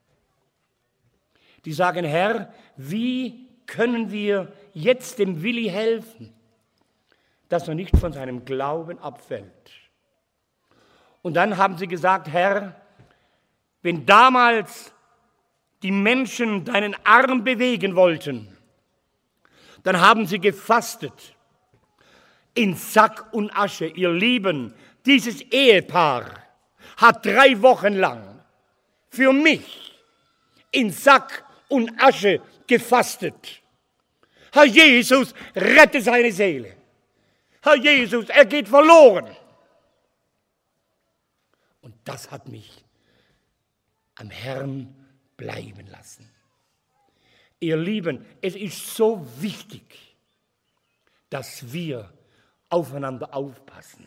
Die sagen, Herr, wie können wir jetzt dem Willi helfen, dass er nicht von seinem Glauben abfällt? Und dann haben sie gesagt, Herr, wenn damals die Menschen deinen Arm bewegen wollten, dann haben sie gefastet in Sack und Asche. Ihr Lieben, dieses Ehepaar hat drei Wochen lang für mich in Sack und Asche gefastet. Herr Jesus, rette seine Seele. Herr Jesus, er geht verloren. Und das hat mich am Herrn bleiben lassen. Ihr Lieben, es ist so wichtig, dass wir aufeinander aufpassen.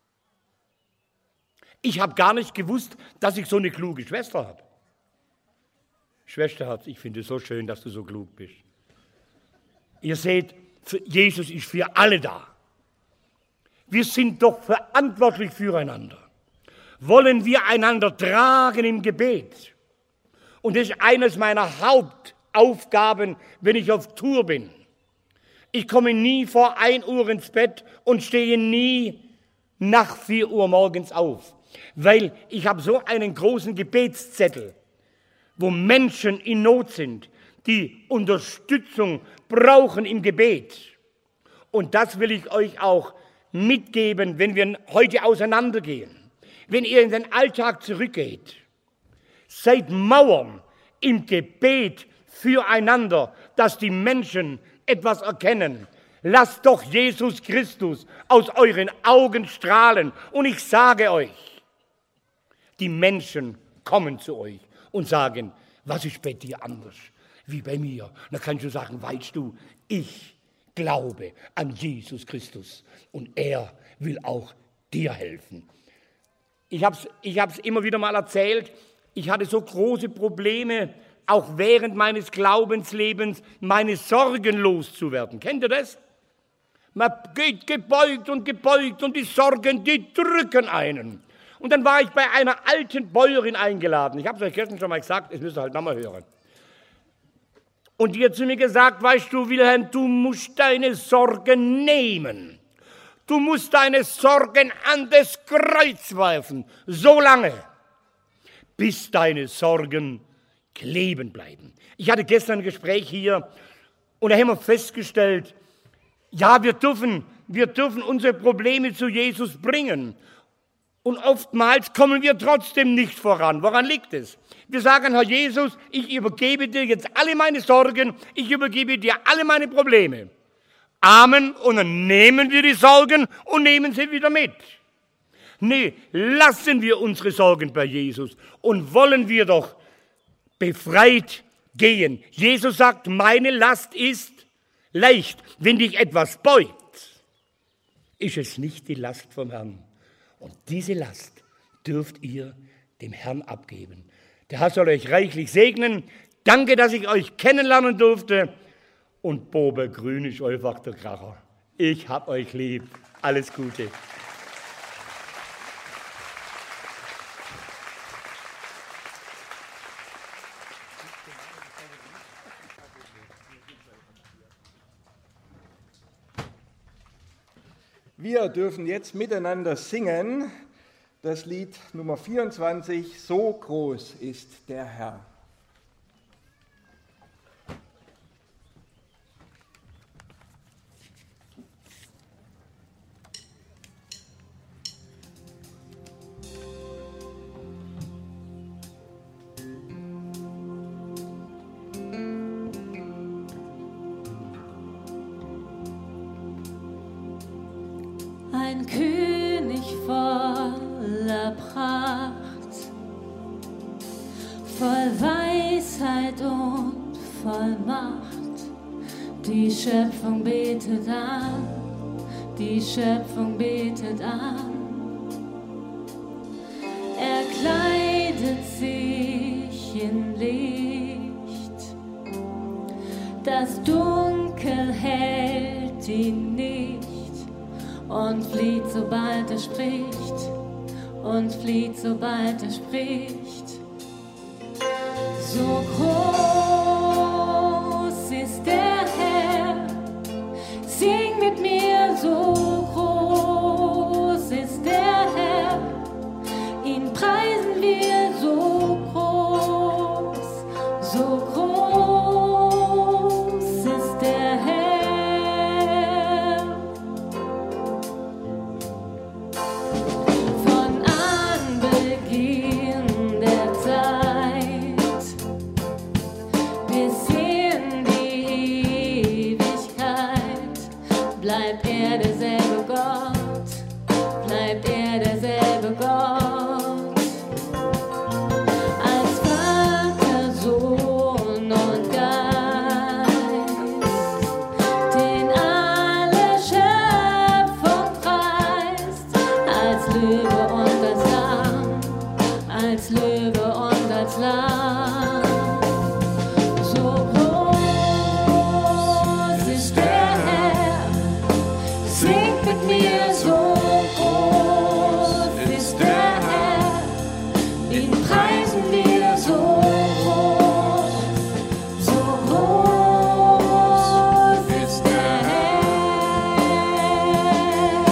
Ich habe gar nicht gewusst, dass ich so eine kluge Schwester habe. Schwesterherz, ich finde es so schön, dass du so klug bist. Ihr seht, Jesus ist für alle da. Wir sind doch verantwortlich füreinander. Wollen wir einander tragen im Gebet? Und das ist eines meiner Hauptaufgaben, wenn ich auf Tour bin. Ich komme nie vor ein Uhr ins Bett und stehe nie nach vier Uhr morgens auf, weil ich habe so einen großen Gebetszettel, wo Menschen in Not sind, die Unterstützung brauchen im Gebet. Und das will ich euch auch mitgeben, wenn wir heute auseinandergehen. Wenn ihr in den Alltag zurückgeht, seid Mauern im Gebet füreinander, dass die Menschen etwas erkennen. Lasst doch Jesus Christus aus euren Augen strahlen. Und ich sage euch, die Menschen kommen zu euch und sagen, was ist bei dir anders wie bei mir? Da kannst du sagen, weißt du, ich glaube an Jesus Christus und er will auch dir helfen. Ich habe es ich hab's immer wieder mal erzählt, ich hatte so große Probleme, auch während meines Glaubenslebens, meine Sorgen loszuwerden. Kennt ihr das? Man geht gebeugt und gebeugt und die Sorgen, die drücken einen. Und dann war ich bei einer alten Bäuerin eingeladen. Ich habe es euch gestern schon mal gesagt, es müsst ihr halt nochmal hören. Und die hat zu mir gesagt, weißt du, Wilhelm, du musst deine Sorgen nehmen. Du musst deine Sorgen an das Kreuz werfen, so lange, bis deine Sorgen kleben bleiben. Ich hatte gestern ein Gespräch hier und da haben wir festgestellt, ja, wir dürfen, wir dürfen unsere Probleme zu Jesus bringen. Und oftmals kommen wir trotzdem nicht voran. Woran liegt es? Wir sagen, Herr Jesus, ich übergebe dir jetzt alle meine Sorgen, ich übergebe dir alle meine Probleme. Amen. Und dann nehmen wir die Sorgen und nehmen sie wieder mit. Nee, lassen wir unsere Sorgen bei Jesus und wollen wir doch befreit gehen. Jesus sagt, meine Last ist leicht. Wenn dich etwas beugt, ist es nicht die Last vom Herrn. Und diese Last dürft ihr dem Herrn abgeben. Der Herr soll euch reichlich segnen. Danke, dass ich euch kennenlernen durfte. Und Bobe Grün ist einfach der Kracher. Ich hab euch lieb. Alles Gute. Wir dürfen jetzt miteinander singen, das Lied Nummer vierundzwanzig, So groß ist der Herr. Ein König voller Pracht, voll Weisheit und voll Macht. Die Schöpfung betet an, die Schöpfung betet an. Er kleidet sich in Licht, das Dunkel hält ihn nicht. Und flieht, sobald er spricht, und flieht, sobald er spricht. So groß ist der Herr, sing mit mir, so groß ist der Herr, ihn preisen wir, so groß, so groß ist der Herr. Bleibt er derselbe Gott, bleibt er derselbe Gott. Als Vater, Sohn und Geist, den alle Schöpfung preist, als Löwe und als Lamm, als Löwe und als Lamm. So groß ist der Herr, singt mit mir, so groß ist der Herr, ihn preisen wir, so groß, so groß ist der Herr.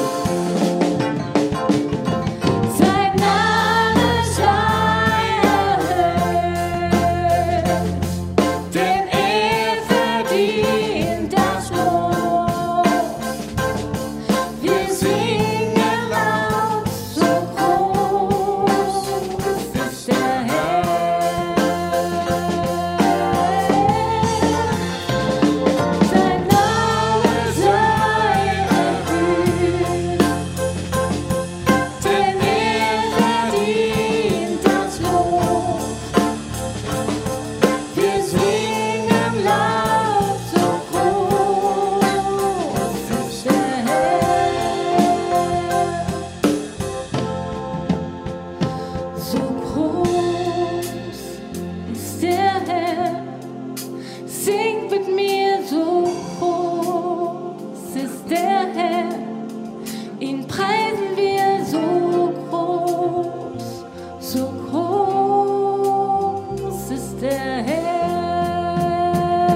Sein Name sei erhöht, denn er verdient das Lob. Wir singen laut, so groß ist der Herr. Sein Name sei erhöht, denn er verdient das Lob. Wir singen laut, so groß ist der Herr. So groß ist der Herr, singt mit mir, so groß ist der Herr, ihn preisen wir, so groß, so groß ist der Herr.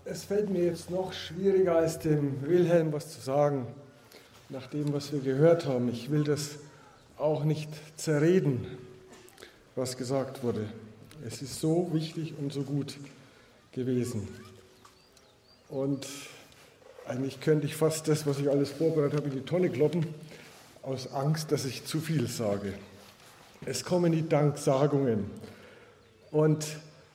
Es fällt mir jetzt noch schwieriger, als dem Wilhelm was zu sagen, nach dem, was wir gehört haben. Ich will das auch nicht zerreden, was gesagt wurde. Es ist so wichtig und so gut gewesen. Und eigentlich könnte ich fast das, was ich alles vorbereitet habe, in die Tonne kloppen, aus Angst, dass ich zu viel sage. Es kommen die Danksagungen. Und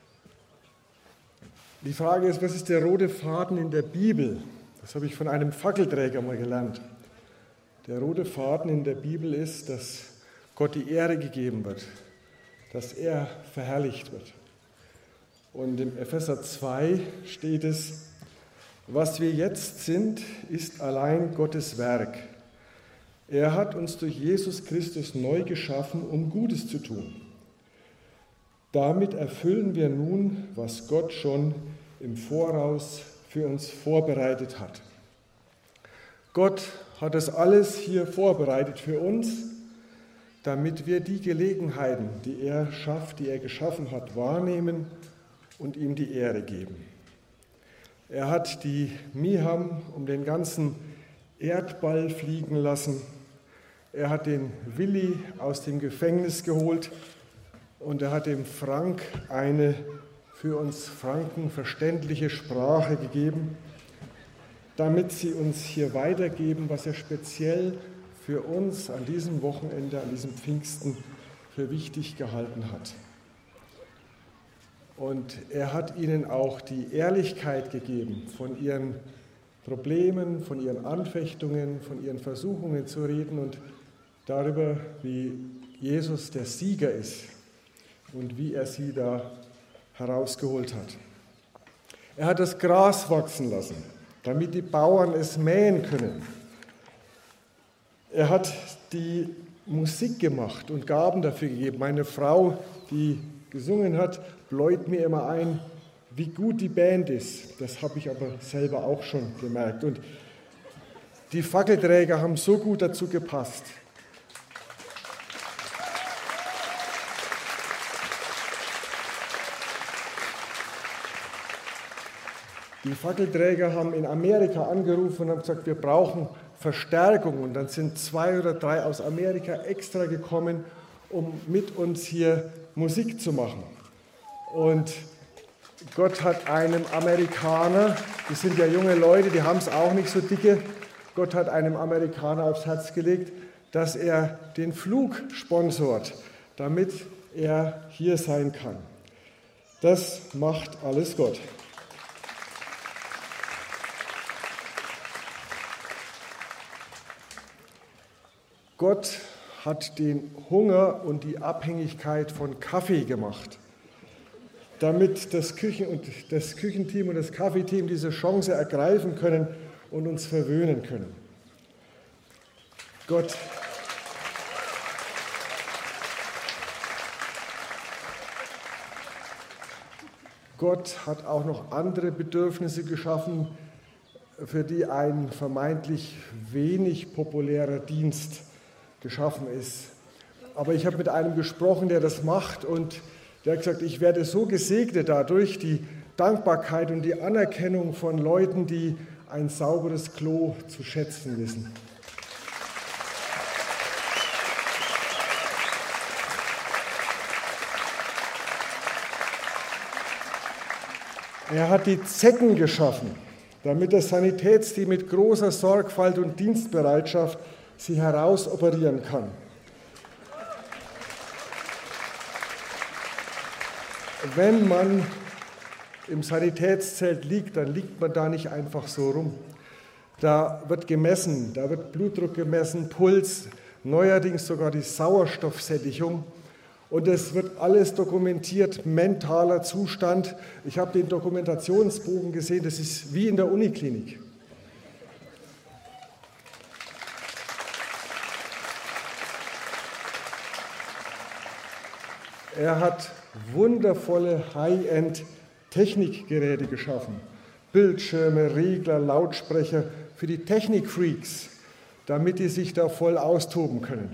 die Frage ist, was ist der rote Faden in der Bibel? Das habe ich von einem Fackelträger mal gelernt. Der rote Faden in der Bibel ist, dass Gott die Ehre gegeben wird, dass er verherrlicht wird. Und im Epheser zwei steht es, was wir jetzt sind, ist allein Gottes Werk. Er hat uns durch Jesus Christus neu geschaffen, um Gutes zu tun. Damit erfüllen wir nun, was Gott schon im Voraus für uns vorbereitet hat. Gott hat das alles hier vorbereitet für uns, damit wir die Gelegenheiten, die er schafft, die er geschaffen hat, wahrnehmen und ihm die Ehre geben. Er hat die Miham um den ganzen Erdball fliegen lassen. Er hat den Willi aus dem Gefängnis geholt und er hat dem Frank eine für uns Franken verständliche Sprache gegeben, damit sie uns hier weitergeben, was er speziell für uns an diesem Wochenende, an diesem Pfingsten für wichtig gehalten hat. Und er hat ihnen auch die Ehrlichkeit gegeben, von ihren Problemen, von ihren Anfechtungen, von ihren Versuchungen zu reden und darüber, wie Jesus der Sieger ist und wie er sie da herausgeholt hat. Er hat das Gras wachsen lassen, damit die Bauern es mähen können. Er hat die Musik gemacht und Gaben dafür gegeben. Meine Frau, die gesungen hat, bläut mir immer ein, wie gut die Band ist. Das habe ich aber selber auch schon gemerkt. Und die Fackelträger haben so gut dazu gepasst. Die Fackelträger haben in Amerika angerufen und haben gesagt, wir brauchen Verstärkung. Und dann sind zwei oder drei aus Amerika extra gekommen, um mit uns hier Musik zu machen. Und Gott hat einem Amerikaner, die sind ja junge Leute, die haben es auch nicht so dicke, Gott hat einem Amerikaner aufs Herz gelegt, dass er den Flug sponsort, damit er hier sein kann. Das macht alles Gott. Gott hat den Hunger und die Abhängigkeit von Kaffee gemacht, damit das, Küchen und das Küchenteam und das Kaffeeteam diese Chance ergreifen können und uns verwöhnen können. Gott, Gott hat auch noch andere Bedürfnisse geschaffen, für die ein vermeintlich wenig populärer Dienst geschaffen ist. Aber ich habe mit einem gesprochen, der das macht und der hat gesagt, ich werde so gesegnet dadurch, die Dankbarkeit und die Anerkennung von Leuten, die ein sauberes Klo zu schätzen wissen. Er hat die Zecken geschaffen, damit das Sanitätsteam mit großer Sorgfalt und Dienstbereitschaft sie herausoperieren kann. Wenn man im Sanitätszelt liegt, dann liegt man da nicht einfach so rum. Da wird gemessen, da wird Blutdruck gemessen, Puls, neuerdings sogar die Sauerstoffsättigung. Und es wird alles dokumentiert, mentaler Zustand. Ich habe den Dokumentationsbogen gesehen, das ist wie in der Uniklinik. Er hat wundervolle High-End-Technikgeräte geschaffen. Bildschirme, Regler, Lautsprecher für die Technikfreaks, damit die sich da voll austoben können.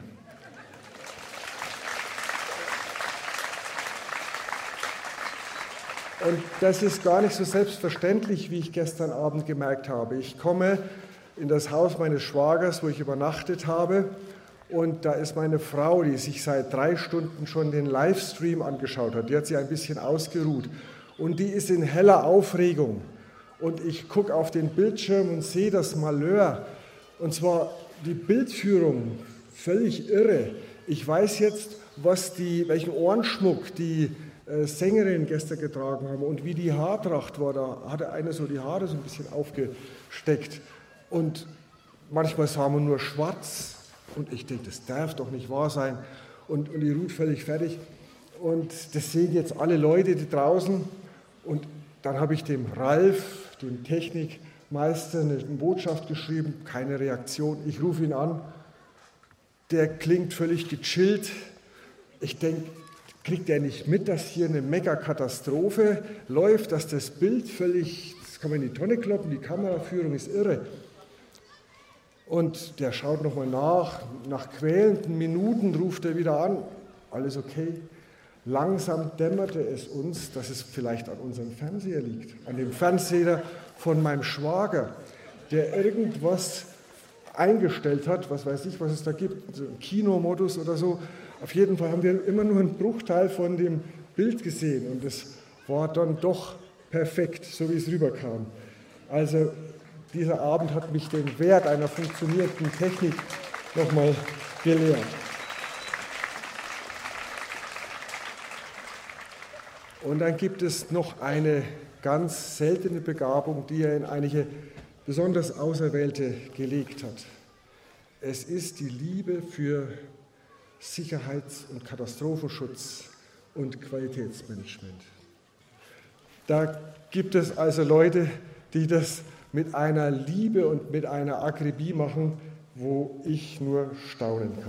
Und das ist gar nicht so selbstverständlich, wie ich gestern Abend gemerkt habe. Ich komme in das Haus meines Schwagers, wo ich übernachtet habe, und da ist meine Frau, die sich seit drei Stunden schon den Livestream angeschaut hat. Die hat sich ein bisschen ausgeruht und die ist in heller Aufregung. Und ich gucke auf den Bildschirm und sehe das Malheur, und zwar die Bildführung, völlig irre. Ich weiß jetzt, was die, welchen Ohrenschmuck die äh, Sängerinnen gestern getragen haben und wie die Haartracht war. Da hatte eine so die Haare so ein bisschen aufgesteckt. Und manchmal sah man nur schwarz. Und ich denke, das darf doch nicht wahr sein. Und, und die ruht völlig fertig. Und das sehen jetzt alle Leute die draußen. Und dann habe ich dem Ralf, dem Technikmeister, eine Botschaft geschrieben. Keine Reaktion. Ich rufe ihn an. Der klingt völlig gechillt. Ich denke, kriegt er nicht mit, dass hier eine Mega-Katastrophe läuft, dass das Bild völlig, das kann man in die Tonne kloppen, die Kameraführung ist irre. Und der schaut nochmal nach, nach quälenden Minuten ruft er wieder an, alles okay. Langsam dämmerte es uns, dass es vielleicht an unserem Fernseher liegt, an dem Fernseher von meinem Schwager, der irgendwas eingestellt hat, was weiß ich, was es da gibt, so ein Kinomodus oder so. Auf jeden Fall haben wir immer nur einen Bruchteil von dem Bild gesehen und es war dann doch perfekt, so wie es rüberkam. Also dieser Abend hat mich den Wert einer funktionierenden Technik nochmal gelehrt. Und dann gibt es noch eine ganz seltene Begabung, die er in einige besonders Auserwählte gelegt hat. Es ist die Liebe für Sicherheits- und Katastrophenschutz und Qualitätsmanagement. Da gibt es also Leute, die das mit einer Liebe und mit einer Akribie machen, wo ich nur staunen kann.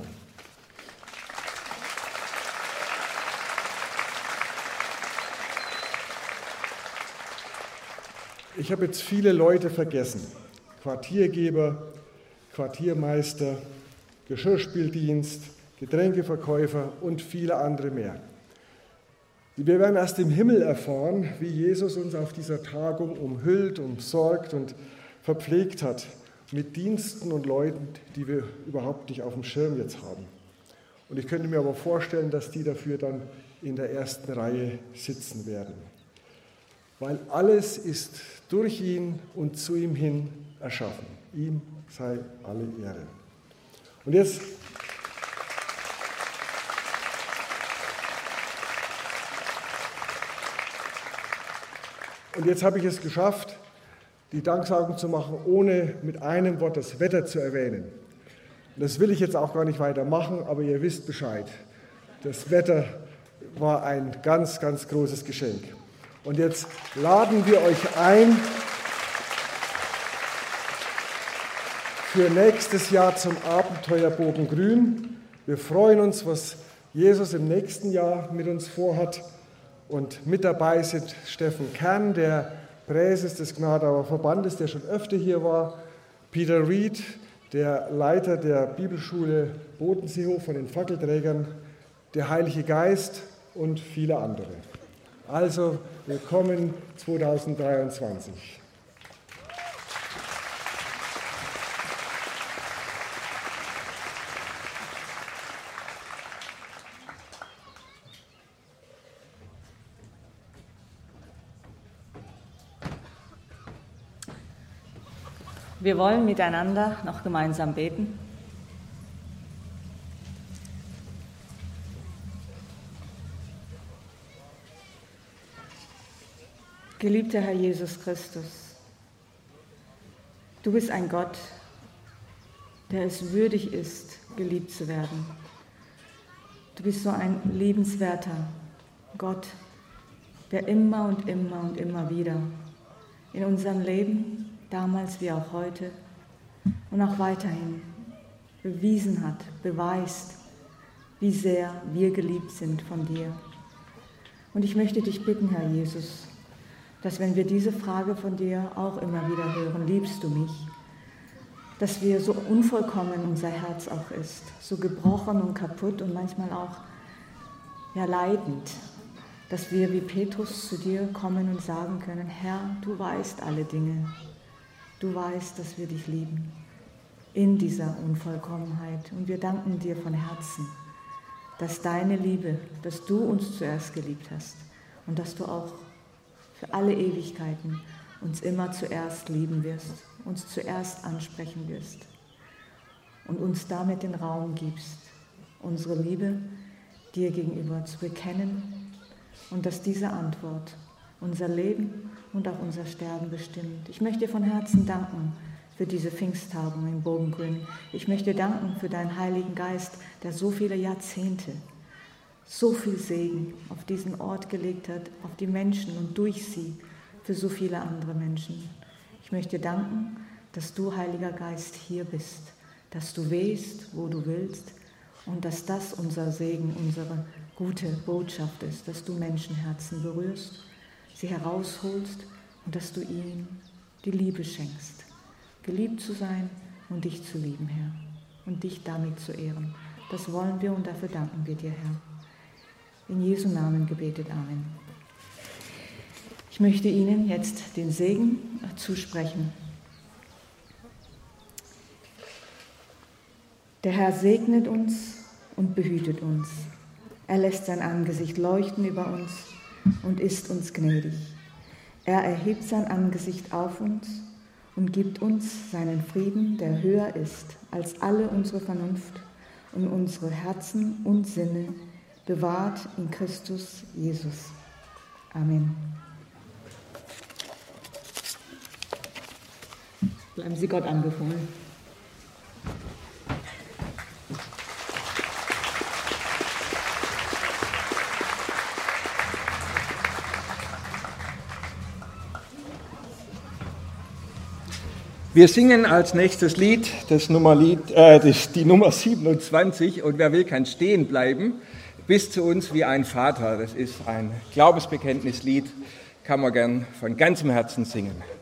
Ich habe jetzt viele Leute vergessen. Quartiergeber, Quartiermeister, Geschirrspüldienst, Getränkeverkäufer und viele andere mehr. Wir werden erst im Himmel erfahren, wie Jesus uns auf dieser Tagung umhüllt, umsorgt und verpflegt hat, mit Diensten und Leuten, die wir überhaupt nicht auf dem Schirm jetzt haben. Und ich könnte mir aber vorstellen, dass die dafür dann in der ersten Reihe sitzen werden. Weil alles ist durch ihn und zu ihm hin erschaffen. Ihm sei alle Ehre. Und jetzt Und jetzt habe ich es geschafft, die Danksagung zu machen, ohne mit einem Wort das Wetter zu erwähnen. Und das will ich jetzt auch gar nicht weitermachen, aber ihr wisst Bescheid. Das Wetter war ein ganz, ganz großes Geschenk. Und jetzt laden wir euch ein für nächstes Jahr zum Abenteuerbogen Grün. Wir freuen uns, was Jesus im nächsten Jahr mit uns vorhat. Und mit dabei sind Steffen Kern, der Präses des Gnadauer Verbandes, der schon öfter hier war, Peter Reed, der Leiter der Bibelschule Bodenseehof von den Fackelträgern, der Heilige Geist und viele andere. Also willkommen zweitausenddreiundzwanzig. Wir wollen miteinander noch gemeinsam beten. Geliebter Herr Jesus Christus, du bist ein Gott, der es würdig ist, geliebt zu werden. Du bist so ein liebenswerter Gott, der immer und immer und immer wieder in unserem Leben, damals wie auch heute und auch weiterhin bewiesen hat, beweist, wie sehr wir geliebt sind von dir. Und ich möchte dich bitten, Herr Jesus, dass wenn wir diese Frage von dir auch immer wieder hören, liebst du mich, dass wir so unvollkommen unser Herz auch ist, so gebrochen und kaputt und manchmal auch ja, leidend, dass wir wie Petrus zu dir kommen und sagen können, Herr, du weißt alle Dinge. Du weißt, dass wir dich lieben in dieser Unvollkommenheit. Und wir danken dir von Herzen, dass deine Liebe, dass du uns zuerst geliebt hast und dass du auch für alle Ewigkeiten uns immer zuerst lieben wirst, uns zuerst ansprechen wirst und uns damit den Raum gibst, unsere Liebe dir gegenüber zu bekennen und dass diese Antwort unser Leben und auch unser Sterben bestimmt. Ich möchte dir von Herzen danken für diese Pfingsttagung in Bowling Green. Ich möchte danken für deinen Heiligen Geist, der so viele Jahrzehnte, so viel Segen auf diesen Ort gelegt hat, auf die Menschen und durch sie für so viele andere Menschen. Ich möchte danken, dass du, Heiliger Geist, hier bist, dass du wehst, wo du willst und dass das unser Segen, unsere gute Botschaft ist, dass du Menschenherzen berührst, sie herausholst und dass du ihnen die Liebe schenkst, geliebt zu sein und dich zu lieben, Herr, und dich damit zu ehren. Das wollen wir und dafür danken wir dir, Herr. In Jesu Namen gebetet, Amen. Ich möchte Ihnen jetzt den Segen zusprechen. Der Herr segnet uns und behütet uns. Er lässt sein Angesicht leuchten über uns und ist uns gnädig. Er erhebt sein Angesicht auf uns und gibt uns seinen Frieden, der höher ist als alle unsere Vernunft und unsere Herzen und Sinne, bewahrt in Christus Jesus. Amen. Bleiben Sie Gott anbefohlen. Wir singen als nächstes Lied, das Nummerlied, äh, das, die Nummer siebenundzwanzig, und wer will, kann stehen bleiben, bis zu uns wie ein Vater. Das ist ein Glaubensbekenntnislied, kann man gern von ganzem Herzen singen.